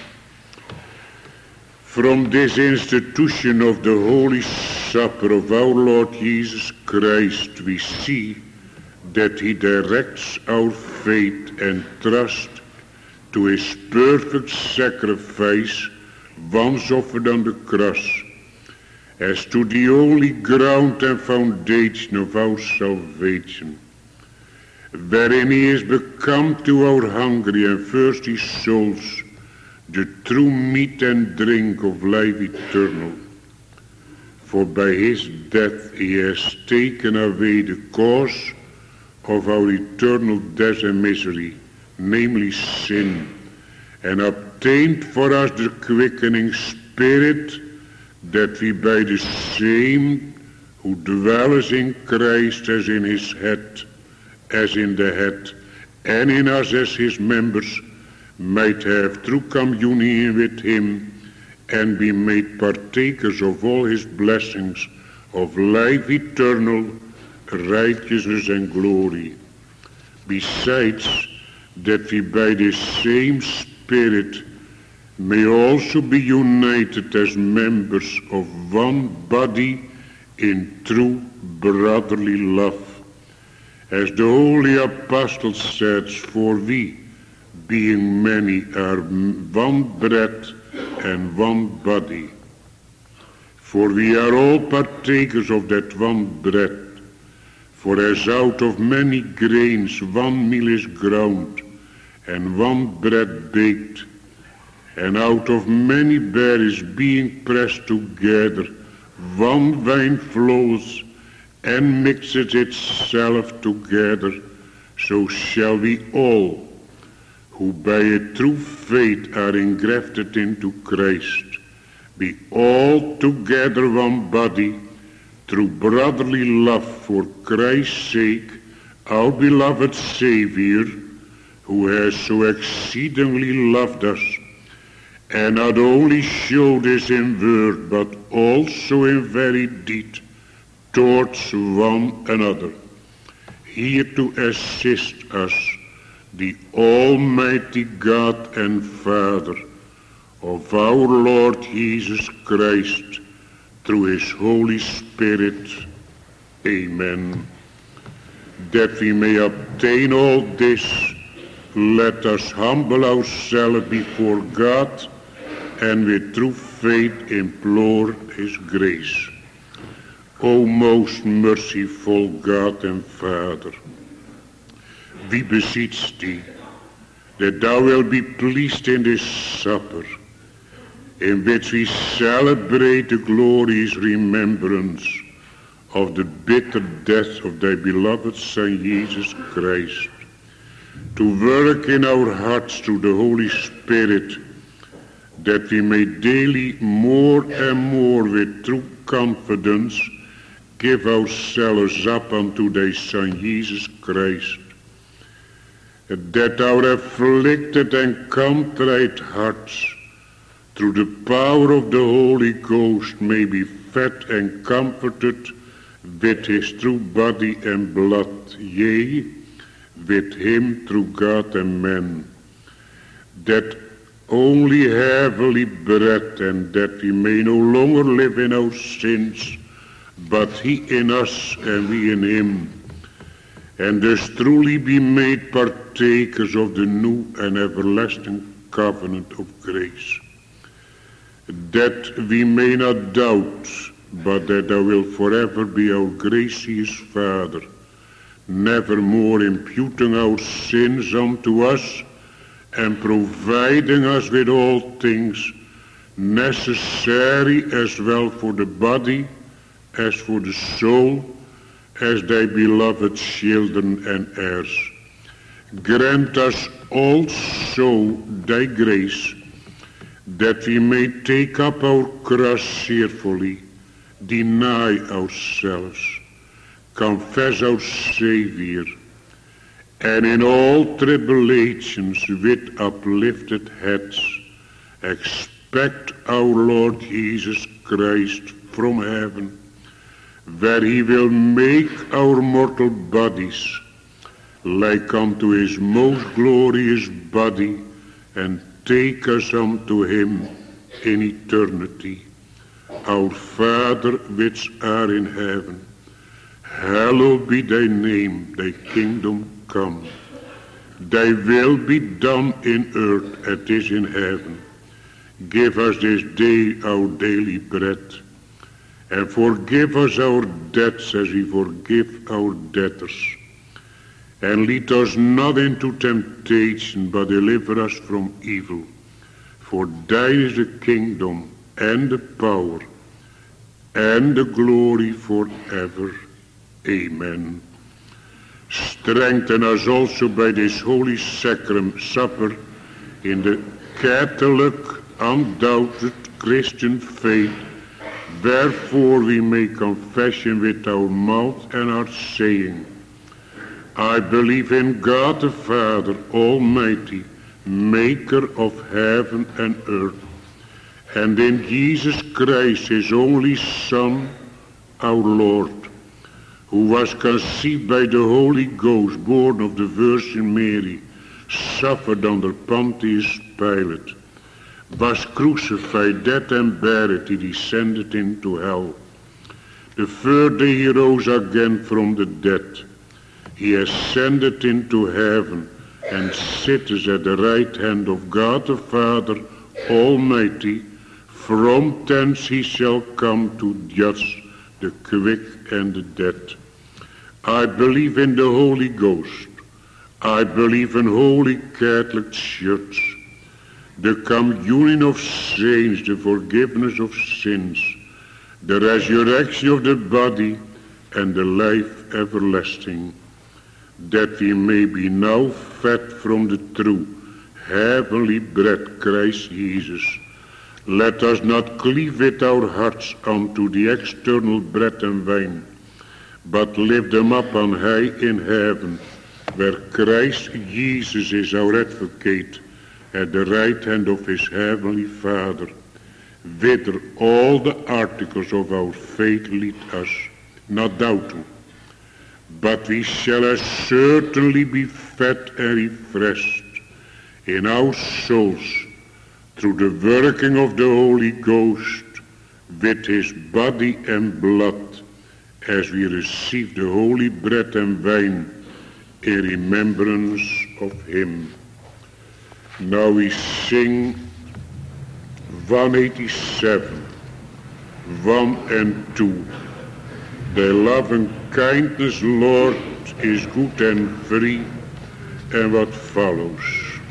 From this institution of the Holy Supper of our Lord Jesus Christ, we see that he directs our faith and trust to his perfect sacrifice, once offered on the cross, as to the only ground and foundation of our salvation, wherein he is become to our hungry and thirsty souls the true meat and drink of life eternal. For by his death he has taken away the cause of our eternal death and misery, namely sin, and obtained for us the quickening spirit, that we by the same who dwelleth in Christ as in his head, as in the head, and in us as his members, might have true communion with him, and be made partakers of all his blessings of life eternal, righteousness and glory. Besides, that we by the same Spirit may also be united as members of one body in true brotherly love. As the Holy Apostle says, for we, being many, are one bread and one body. For we are all partakers of that one bread. For as out of many grains one meal is ground, and one bread baked, and out of many berries being pressed together, one wine flows and mixes itself together, so shall we all, who by a true faith are engrafted into Christ, be all together one body, through brotherly love for Christ's sake, our beloved Savior, who has so exceedingly loved us, and not only showed this in word, but also in very deed, towards one another, here to assist us, the Almighty God and Father of our Lord Jesus Christ, through his Holy Spirit. Amen. That we may obtain all this, let us humble ourselves before God, and with true faith implore his grace. O most merciful God and Father, we beseech thee that thou wilt be pleased in this supper, in which we celebrate the glorious remembrance of the bitter death of thy beloved Son Jesus Christ, to work in our hearts through the Holy Spirit, that we may daily more and more with true confidence give ourselves up unto thy Son Jesus Christ, that our afflicted and contrite hearts, through the power of the Holy Ghost, may be fed and comforted with his true body and blood, yea, with him through God and man, that only heavenly bread, and that we may no longer live in our sins, but he in us and we in him, and thus truly be made partakers of the new and everlasting covenant of grace, that we may not doubt, but that thou wilt forever be our gracious Father, never more imputing our sins unto us, and providing us with all things necessary as well for the body as for the soul, as thy beloved children and heirs. Grant us also thy grace, that we may take up our cross cheerfully, deny ourselves, confess our Savior, and in all tribulations with uplifted heads expect our Lord Jesus Christ from heaven, where he will make our mortal bodies like unto his most glorious body, and take us unto him in eternity. Our Father which art in heaven, hallowed be thy name, thy kingdom come. Thy will be done in earth as it is in heaven. Give us this day our daily bread, and forgive us our debts as we forgive our debtors. And lead us not into temptation, but deliver us from evil. For thine is the kingdom, and the power, and the glory forever. Amen. Strengthen us also by this holy sacrament supper in the Catholic, undoubted Christian faith, wherefore we make confession with our mouth and our saying, I believe in God the Father Almighty, maker of heaven and earth, and in Jesus Christ, his only Son, our Lord, who was conceived by the Holy Ghost, born of the Virgin Mary, suffered under Pontius Pilate, was crucified, dead and buried, he descended into hell. The third day he rose again from the dead. He ascended into heaven and sitteth at the right hand of God the Father Almighty. From thence he shall come to judge the quick and the dead. I believe in the Holy Ghost. I believe in Holy Catholic Church, the communion of saints, the forgiveness of sins, the resurrection of the body, and the life everlasting, that we may be now fed from the true heavenly bread, Christ Jesus. Let us not cleave with our hearts unto the external bread and wine, but lift them up on high in heaven, where Christ Jesus is our advocate, at the right hand of his heavenly Father, whither all the articles of our faith lead us, not doubting, but we shall as certainly be fed and refreshed in our souls through the working of the Holy Ghost with his body and blood, as we receive the holy bread and wine in remembrance of him. Now we sing one eighty-seven, one and two. Thy loving kindness, Lord, is good and free, and what follows.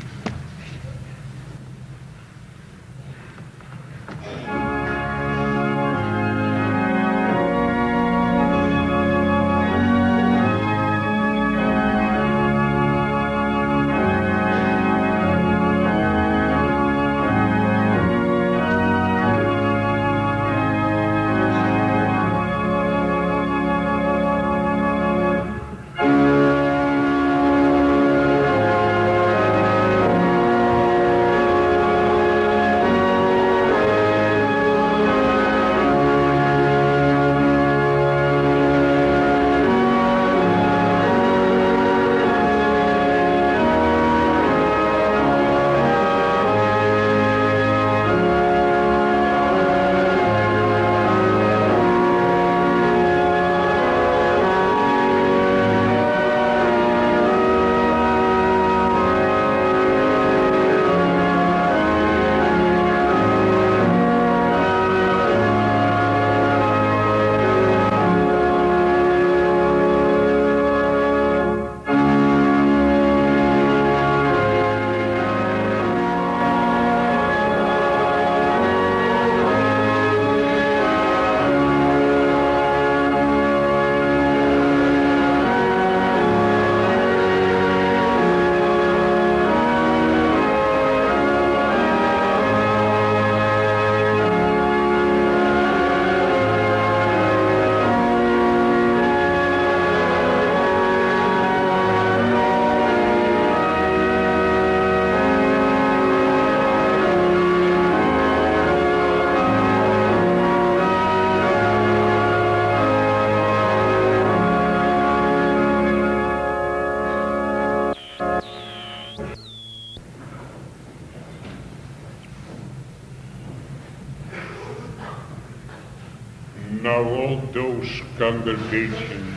Now all those congregations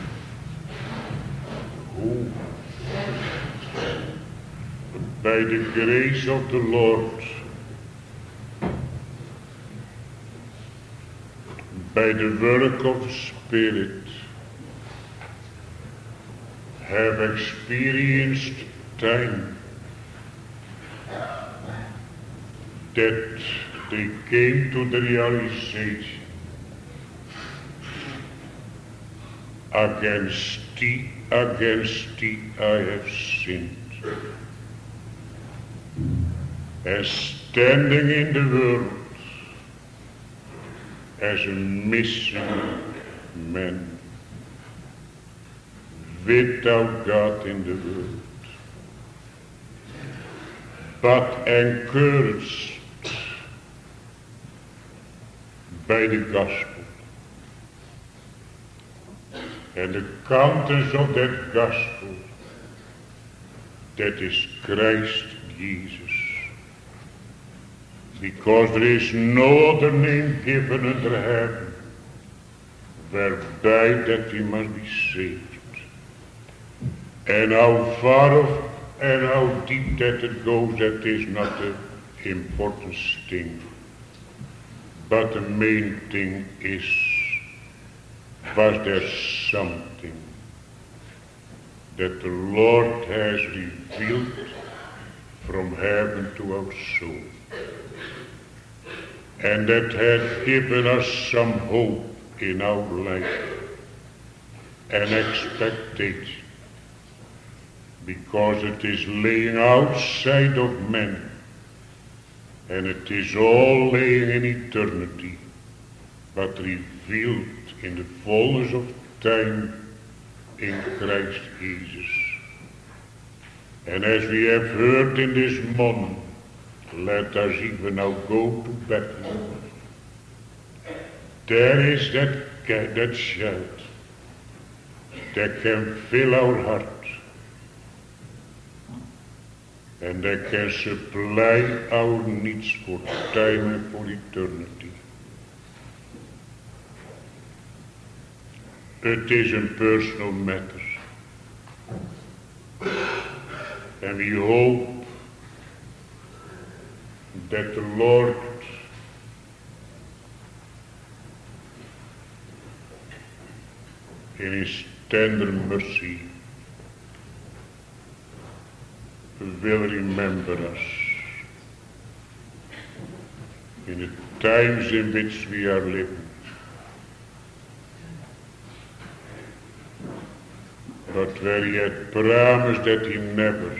who, by the grace of the Lord, by the work of the Spirit, have experienced time that they came to the realization, against thee, against thee I have sinned. And standing in the world as a missing man, without God in the world, but encouraged by the gospel. And the contents of that gospel, that is Christ Jesus, Because there is no other name given under heaven whereby that we must be saved. And how far off and how deep that it goes, that is not the important thing. But the main thing is, was there something that the Lord has revealed from heaven to our soul, and that had given us some hope in our life and expectation, because it is laying outside of men, and it is all laying in eternity, but revealed in the fullness of time in Christ Jesus. And as we have heard in this morning, let us even now go to Bethlehem. There is that, that child that can fill our heart, and that can supply our needs for time and for eternity. It is a personal matter. And we hope that the Lord in His tender mercy will remember us in the times in which we are living. But where He had promised that He never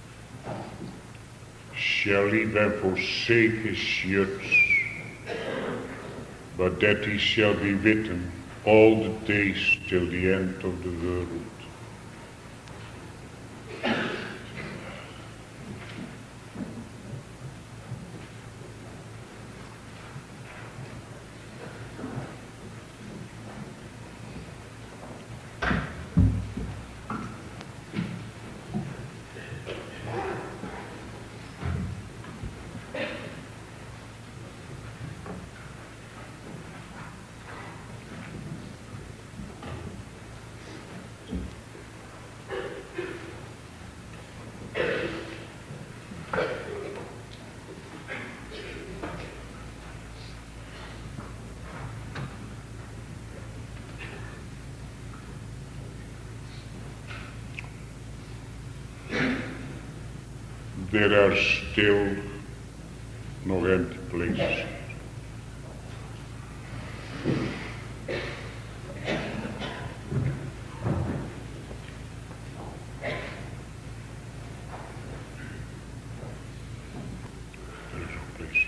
shall leave and forsake His church, but that He shall be with them all the days till the end of the world. There are still no empty places. There is no place.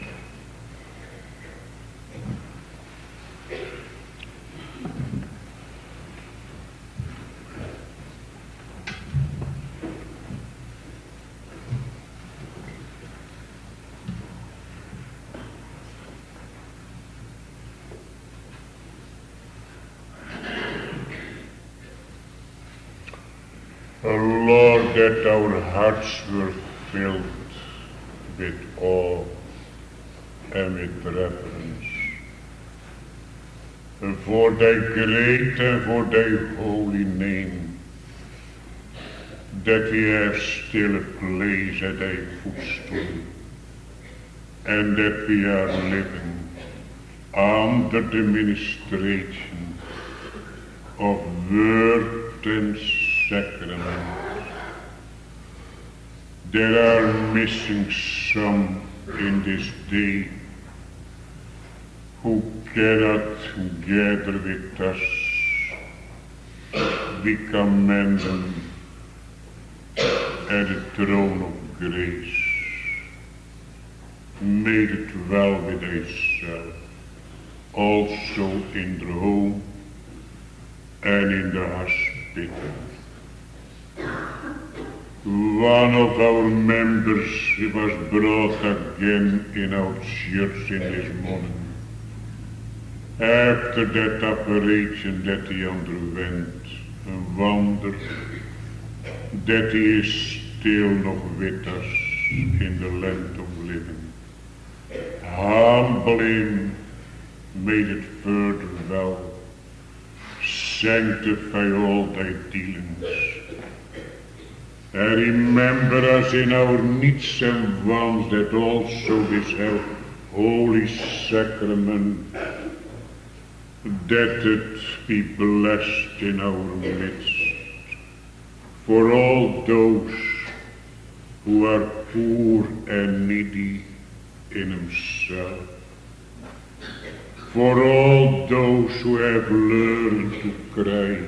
O Lord, that our hearts were filled with awe and with reverence for Thy great and for Thy holy name, that we have still a place at Thy footstool, and that we are living under the ministration of word and sacraments. There are missing some in this day who cannot gather with us. We commend them at the throne of grace. Make it well with thyself, also in the home and in the hospital. One of our members was brought again in our church in this morning, after that operation that he underwent, and wonder that he is still nog with us in the land of living. humble him, made it further well. Sanctify all thy dealings. And remember us in our needs and wants, that also this help holy sacrament, that it be blessed in our midst. For all those who are poor and needy in himself, for all those who have learned to cry,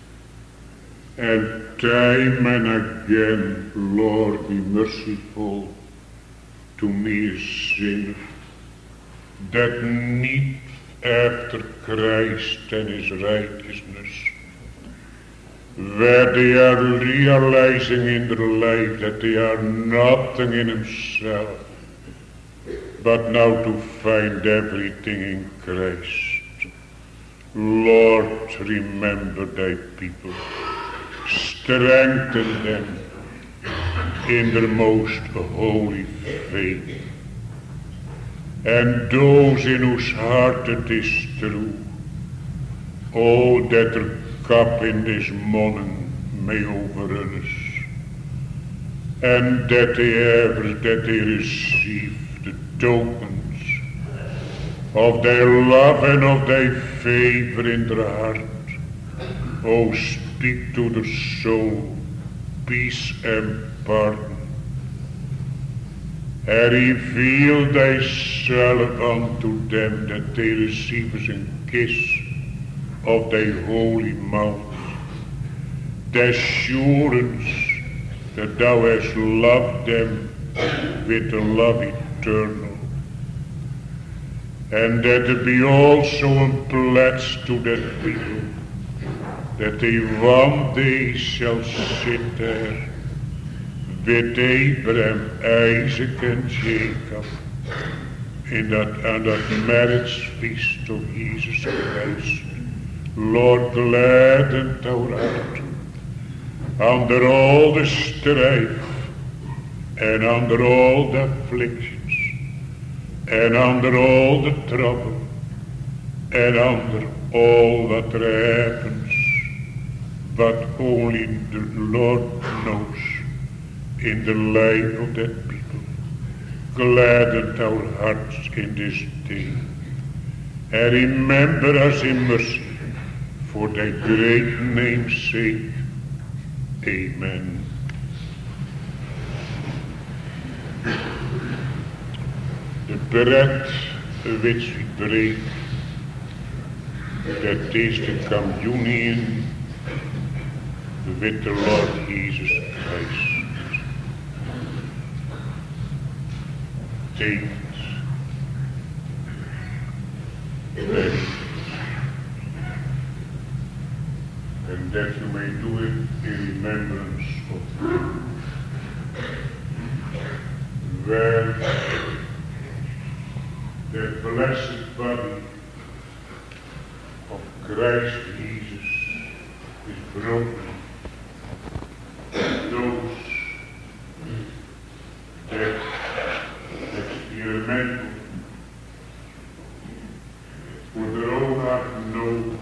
and time and again, Lord, be merciful to me, a sinner, that need after Christ and his righteousness, where they are realizing in their life that they are nothing in himself, but now to find everything in Christ. Lord, remember thy people. Strengthen them in their most holy faith. And those in whose heart it is true, oh, that their cup in this morning may overrun us, and that they ever, that they receive the tokens of thy love and of thy favor in their heart. Oh, speak to their soul peace and pardon, and reveal thyself unto them, that they receive as a kiss of thy holy mouth, the assurance that thou hast loved them with a love eternal, and that it be also a pledge to that people, that they one day shall sit there with Abraham, Isaac, and Jacob in that, on that marriage feast of Jesus Christ. Lord, gladden our heart under all the strife, and under all the afflictions, and under all the trouble, and under all that happens, but only the Lord knows in the life of that people. Gladden our hearts in this day, and remember us in mercy, for thy great name's sake. Amen. The bread which we break, that is the communion with the Lord Jesus Christ. Take it, break it, and that you may do it in remembrance of me. Where that blessed body of Christ Jesus is broken, those that experimental for their own heart know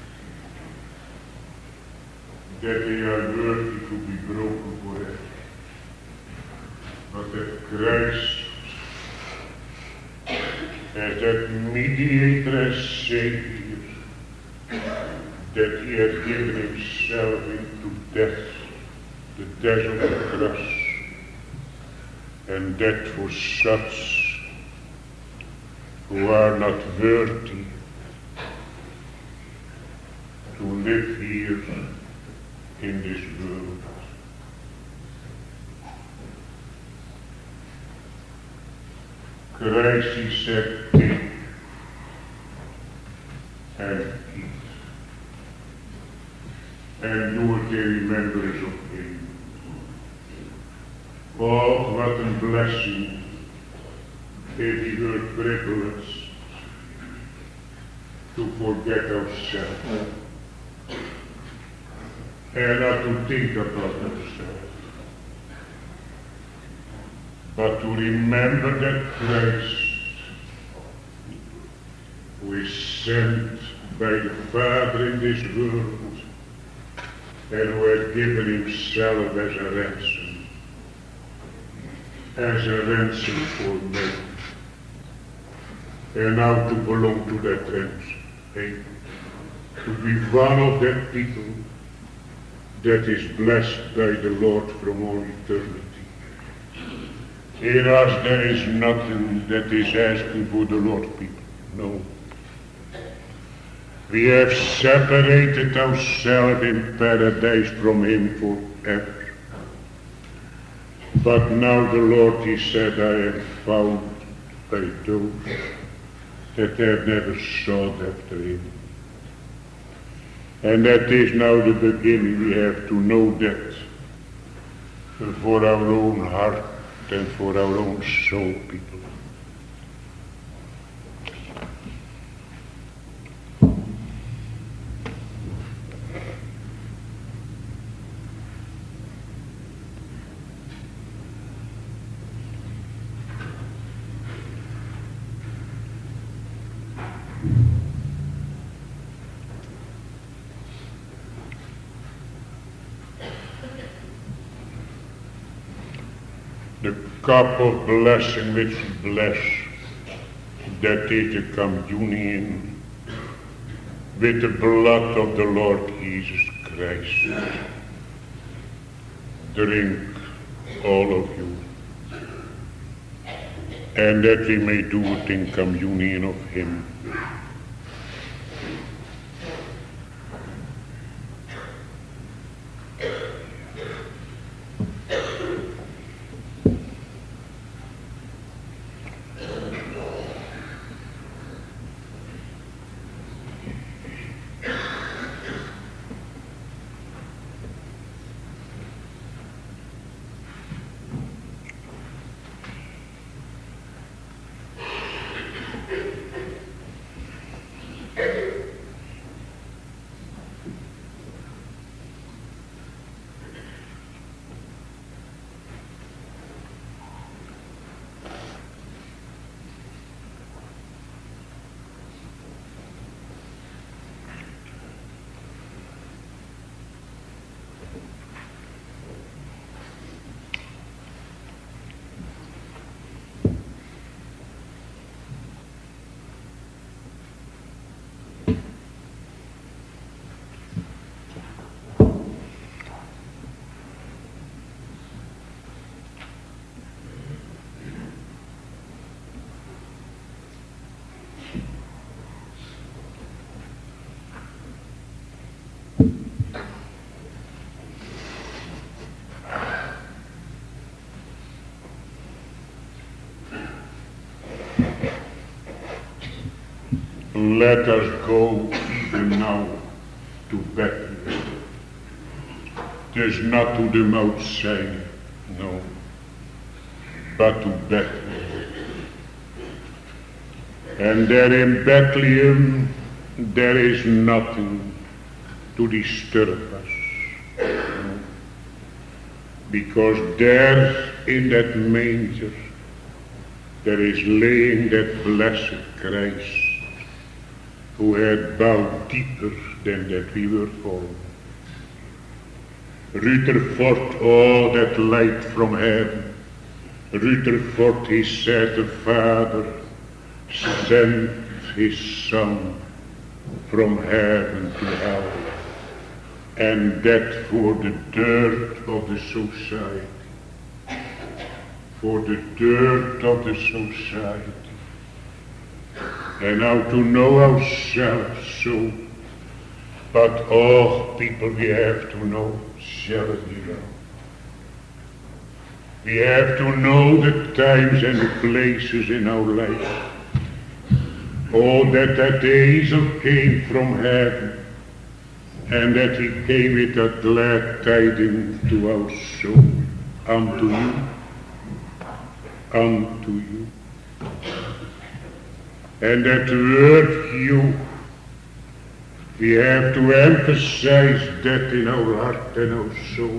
that they are worthy to be broken forever, but that Christ, as that mediator and Savior, that he had given himself into death, the death of the cross, and that for such who are not worthy to live here in this world. Christ, he said, take and eat, and do it in remembrance of him. Oh, what a blessing if he will cripple us to forget ourselves and not to think about ourselves, but to remember that Christ who is sent by the Father in this world, and who has given himself as a ransom, as a ransom for men. And now to belong to that ransom, hey, to be one of that people that is blessed by the Lord from all eternity. In us there is nothing that is asking for the Lord, people. No. We have separated ourselves in paradise from him forever. But now the Lord, he said, I am found by those that have never sought after him. And that is now the beginning. We have to know that for our own heart and for our own soul, people. The cup of blessing which bless, that is the communion with the blood of the Lord Jesus Christ. Drink, all of you, and that we may do it in communion of him. Let us go even now to Bethlehem. Tis not to the Mount Sinai, no, but to Bethlehem. And there in Bethlehem there is nothing to disturb us, no. Because there in that manger there is laying that blessed Christ, who had bowed deeper than that we were fallen. Rutherford, all that light from heaven. Rutherford, he said, the Father sent his Son from heaven to hell, and that for the dirt of the society, for the dirt of the society. And how to know ourselves so, but all people we have to know jealously now. We have to know the times and the places in our life. Oh, that that angel came from heaven, and that he came with a glad tidings to our soul, unto you, unto you. And that word you, we have to emphasize that in our heart and our soul,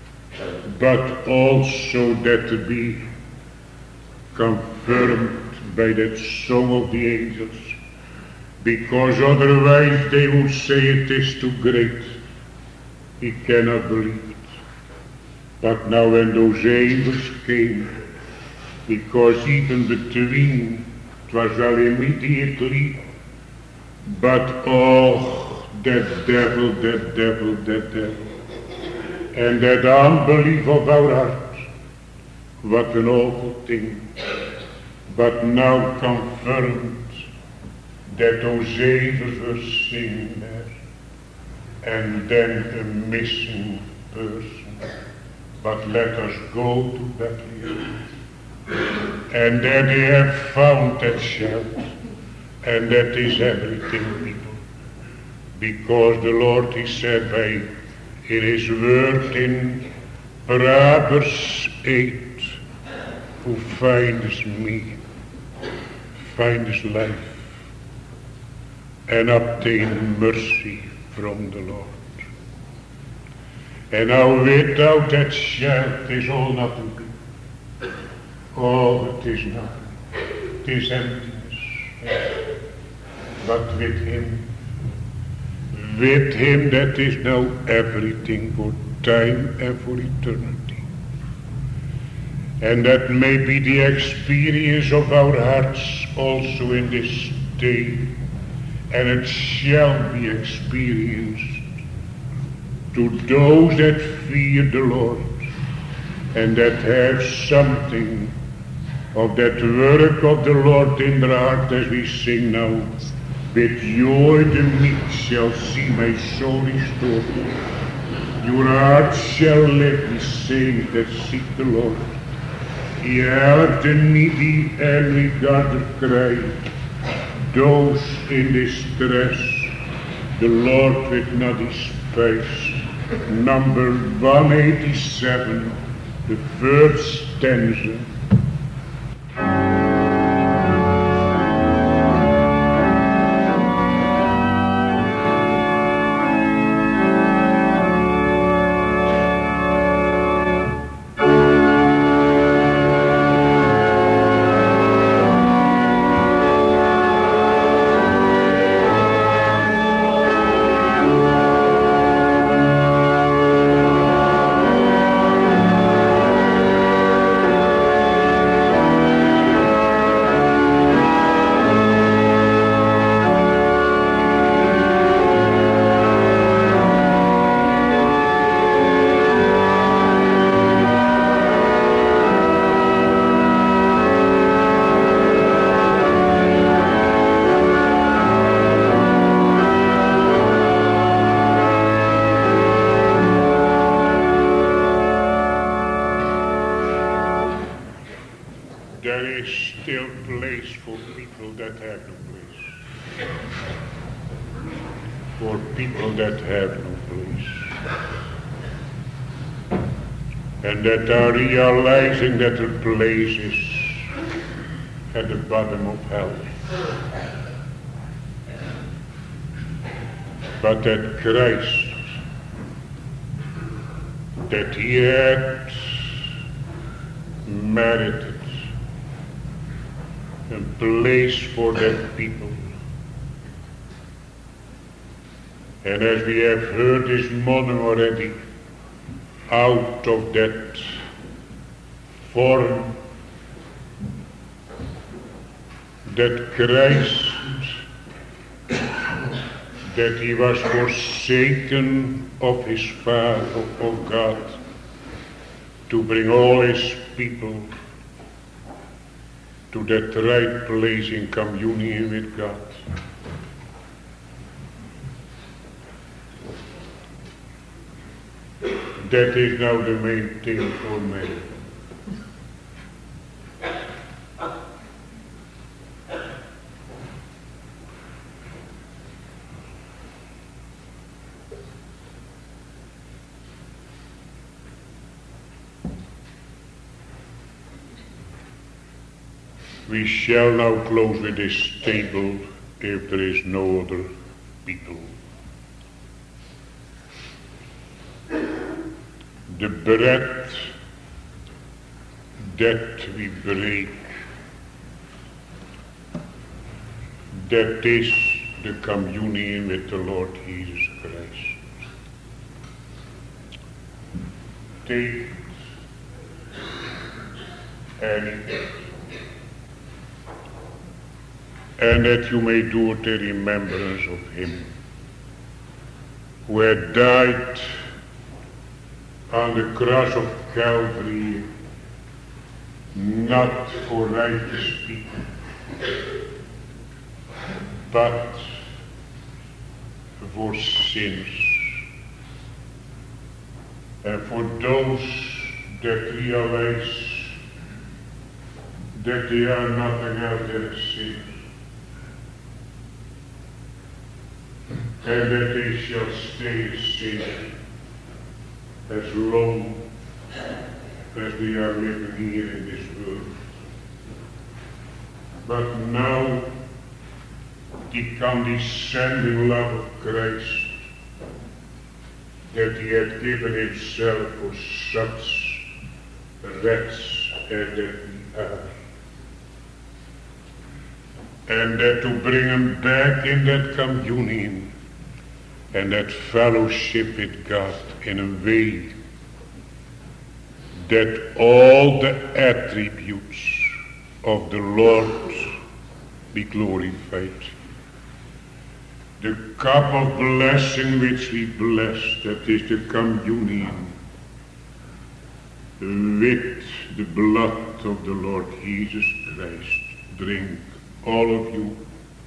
but also that to be confirmed by that song of the angels, because otherwise they would say it is too great. He cannot believe it. But now when those angels came, because even between, it was well immediately, but oh, that devil, that devil, that devil, and that unbelief of our heart, what an awful thing, but now confirmed that those angels were singing there, and then a missing person. But let us go to Bethlehem. And there they have found that child. And that is everything, people. Because the Lord, he said by in his word in Proverbs eight, who finds me, finds life, and obtain mercy from the Lord. And now without that child is all nothing. Oh, it is nothing. It is emptiness. But with him, with him that is now everything for time and for eternity. And that may be the experience of our hearts also in this day. And it shall be experienced to those that fear the Lord and that have something of that work of the Lord in their heart, as we sing now. With joy the meek shall see my soul restored. Your heart shall live, the saints that seek the Lord. He helped the needy and regard the cry. Those in distress, the Lord will not despise. Number one eighty-seven, the first stanza. That are realizing that the place is at the bottom of hell. But that Christ, that he had merited a place for that people. And as we have heard this morning already, out of that form, that Christ, that he was forsaken of his Father, of God, to bring all his people to that right place in communion with God. That is now the main thing for me. We shall now close with this table if there is no other people. The bread that we break That is the communion with the Lord Jesus Christ. Take it and eat it, and that you may do it in remembrance of him who had died on the cross of Calvary, not for righteous people, but for sins, and for those that realize that they are nothing else than sinners, and that they shall stay a sinner as long as they are living here in this world. But now the condescending love of Christ, that he had given himself for such wretches as that we are, and that to bring him back in that communion and that fellowship with God in a way that all the attributes of the Lord be glorified. The cup of blessing which we bless, that is the communion with the blood of the Lord Jesus Christ. Drink, all of you,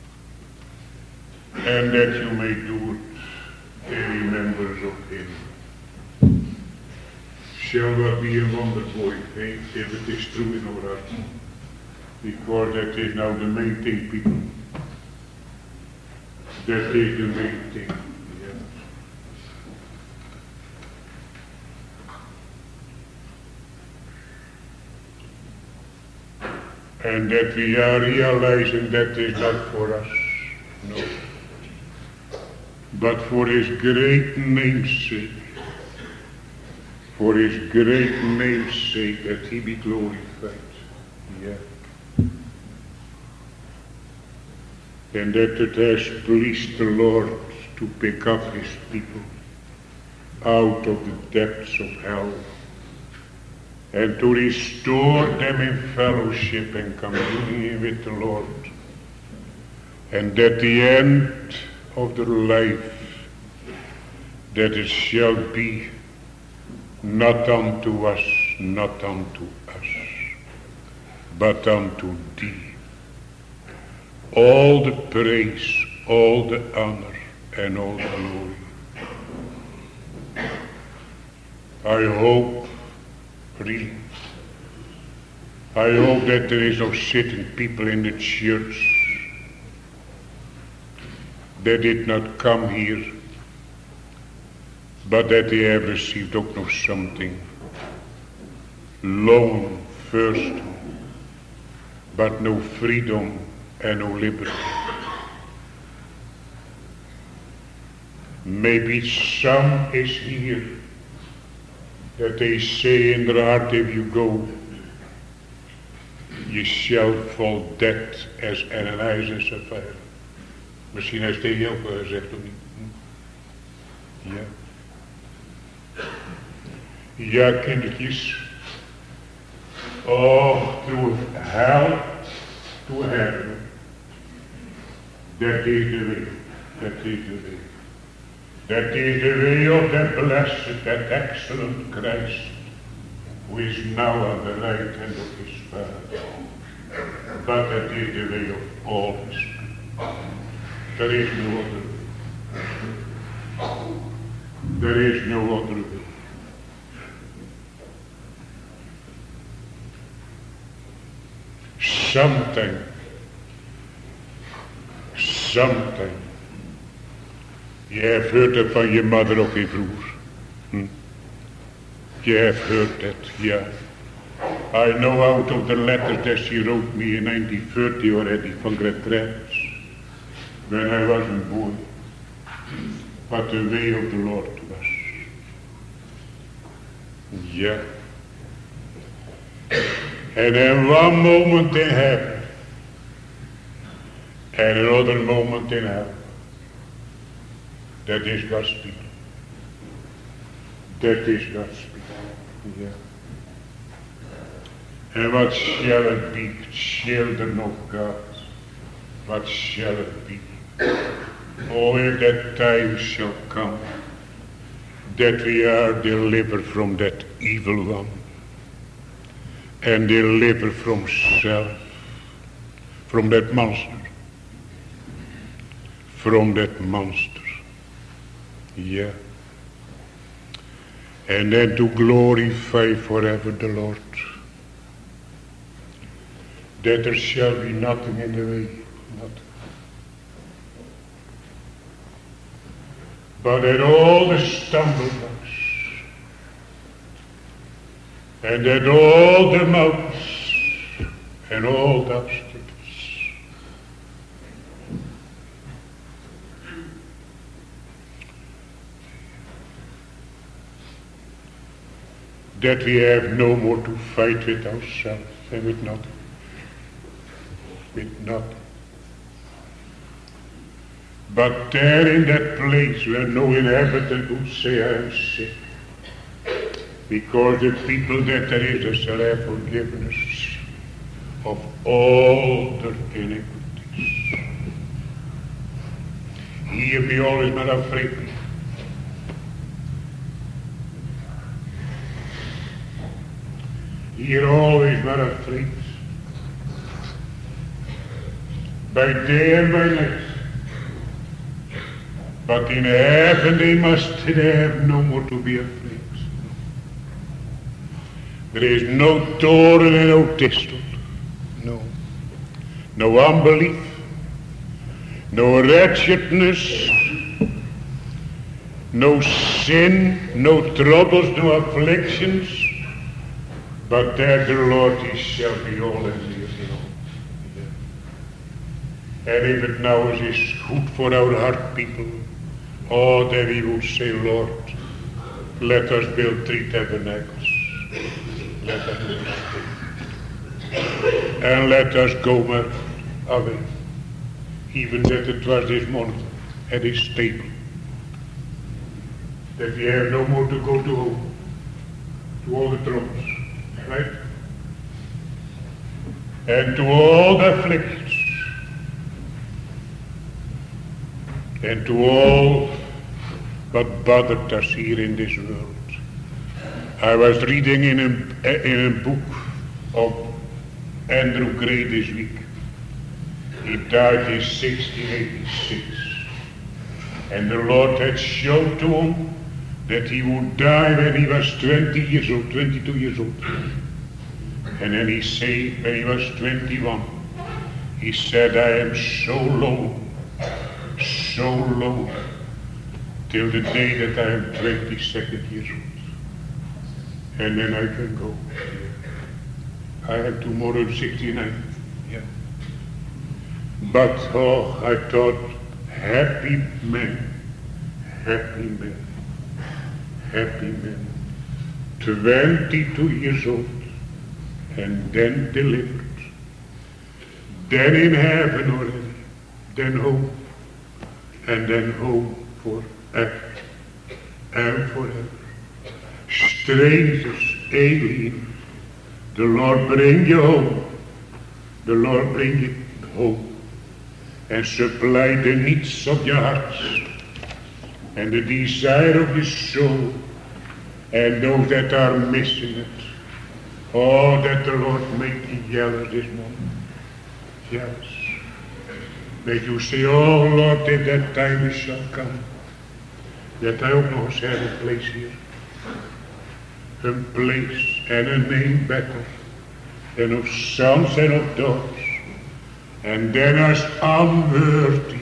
and that you may do it in remembrance of him. Shall that be a wonderful faith if it is true in our heart? Because that is now the main thing, people. That is the main thing. Yeah. And that we are realizing that is not for us, no, but for his great name's sake, for his great name's sake, that he be glorified. Yeah. And that it has pleased the Lord to pick up his people out of the depths of hell and to restore them in fellowship and communion with the Lord. And at the end of their life, that it shall be not unto us, not unto us, but unto thee, all the praise, all the honor, and all the glory. I hope, really, I hope that there is no sitting people in the church that did not come here, but that they have received ook nog something long first, but no freedom and no liberty. Maybe some is here that they say in their heart, if you go, you shall fall dead as Ananias en Sapphira. Misschien heeft hij ook wel gezegd, of niet? Ja. Ja, kindertjes. Oh, through hell to heaven. That is the way. That is the way. That is the way of that blessed, that excellent Christ, who is now on the right hand of his Father. But that is the way of all his people. There is no other way. There is no other way. Sometime, sometime, you have heard that van je mother ook in vroeger. Hm? You have heard that, yeah. I know out of the letters that she wrote me in nineteen thirty already from Grand Rapids, when I was a boy, what the way of the Lord was. Yeah. And then one moment in heaven, and another moment in hell. That is God's people. That is God's people. Yeah. And what shall it be, children of God? What shall it be? Oh, if that time shall come, that we are delivered from that evil one, and delivered from self, from that monster, from that monster. Yeah. And then to glorify forever the Lord. That there shall be nothing in the way, nothing. But that all the stumble blocks, and that all the mountains, and all the obstacles, that we have no more to fight with ourselves and with nothing. With nothing. But there in that place where no inhabitant would say I am sick, because the people that there is shall have forgiveness of all their iniquities. Here be always not afraid. Here always not afraid. By day and by night. But in heaven they must have no more to be afraid. There is no thorn and no thistle. No. No unbelief. No wretchedness. No sin. No troubles. No afflictions. But there the Lord he shall be all and near in all. And if it now is good for our heart people, oh, then we would say, Lord, let us build three tabernacles. Let us build three. And let us go away. Even that it was this morning at his table. That we have no more to go to home. To all the troubles. Right? And to all the afflictions. And to all what bothered us here in this world. I was reading in a, in a book of Andrew Gray this week. He died in sixteen eighty-six. And the Lord had shown to him that he would die when he was twenty years old, twenty-two years old. And then he said, when he was twenty-one, he said, I am so low, so low, till the day that I am twenty-second years old. And then I can go. I have tomorrow sixty-nine. Yeah. But, oh, I thought, happy man, happy man, happy man, twenty-two years old, and then delivered, then in heaven already, then home, and then home forever and forever. Strangers, alien, the Lord bring you home, the Lord bring you home, and supply the needs of your hearts, and the desire of your soul, and those that are missing it. Oh, that the Lord make you jealous this morning. Jealous. That you say, oh Lord, if that time shall come, that I ook nog eens have a place here. A place and a name better than of sons and of daughters. And then as unworthy.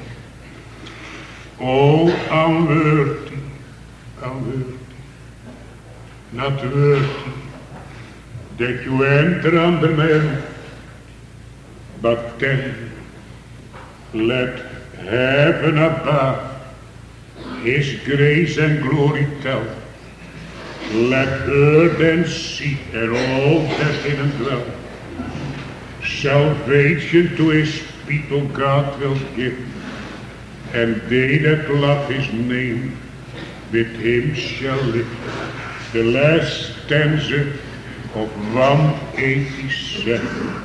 Oh, unworthy. Unworthy. Not worthy that you enter under my roof, but then let heaven above his grace and glory tell. Let earth and sea and all that in it dwell salvation to his people God will give, and they that love his name with him shall live. The last stanza of one eighty-seven.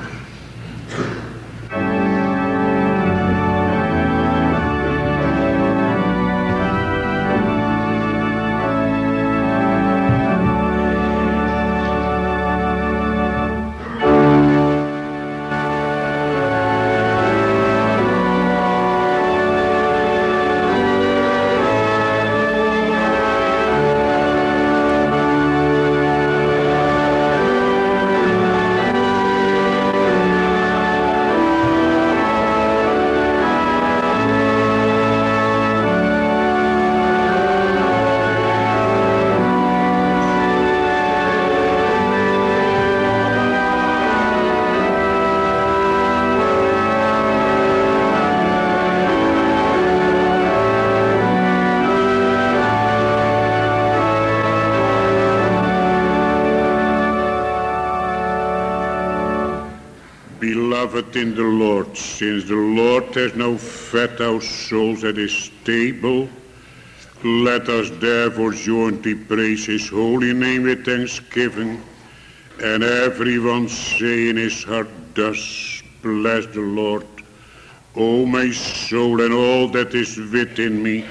Beloved in the Lord, since the Lord has now fed our souls at his table, let us therefore jointly praise his holy name with thanksgiving, and everyone say in his heart thus, bless the Lord, O my soul, and all that is within me,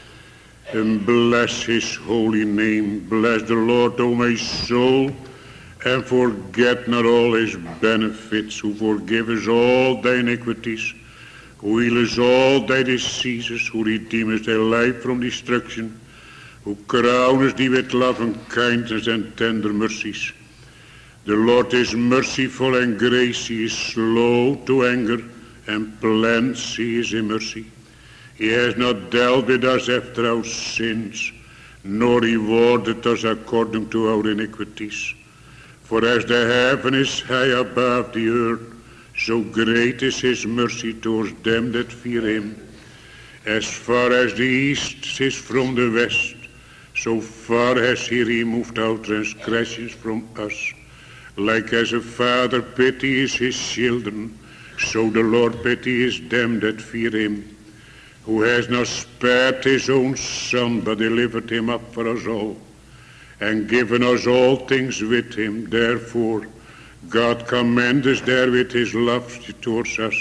and bless his holy name. Bless the Lord, O my soul, and forget not all his benefits, who forgiveth all thy iniquities, who healeth all thy diseases, who redeemeth thy life from destruction, who crowneth thee with love and kindness and tender mercies. The Lord is merciful and gracious, he is slow to anger, and plenty is in mercy. He has not dealt with us after our sins, nor rewarded us according to our iniquities. For as the heaven is high above the earth, so great is his mercy towards them that fear him. As far as the east is from the west, so far has he removed our transgressions from us. Like as a father pities his children, so the Lord pities them that fear him, who has not spared his own Son, but delivered him up for us all, and given us all things with him. Therefore God commendeth therewith his love towards us.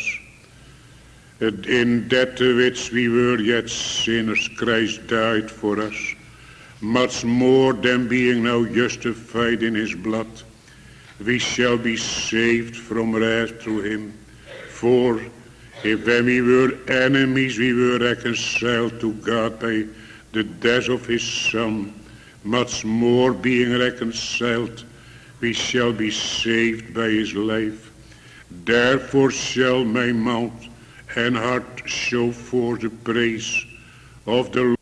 In that which we were yet sinners, Christ died for us. Much more than being now justified in his blood, we shall be saved from wrath through him. For if when we were enemies we were reconciled to God by the death of his Son, much more being reconciled, we shall be saved by his life. Therefore shall my mouth and heart show forth the praise of the Lord.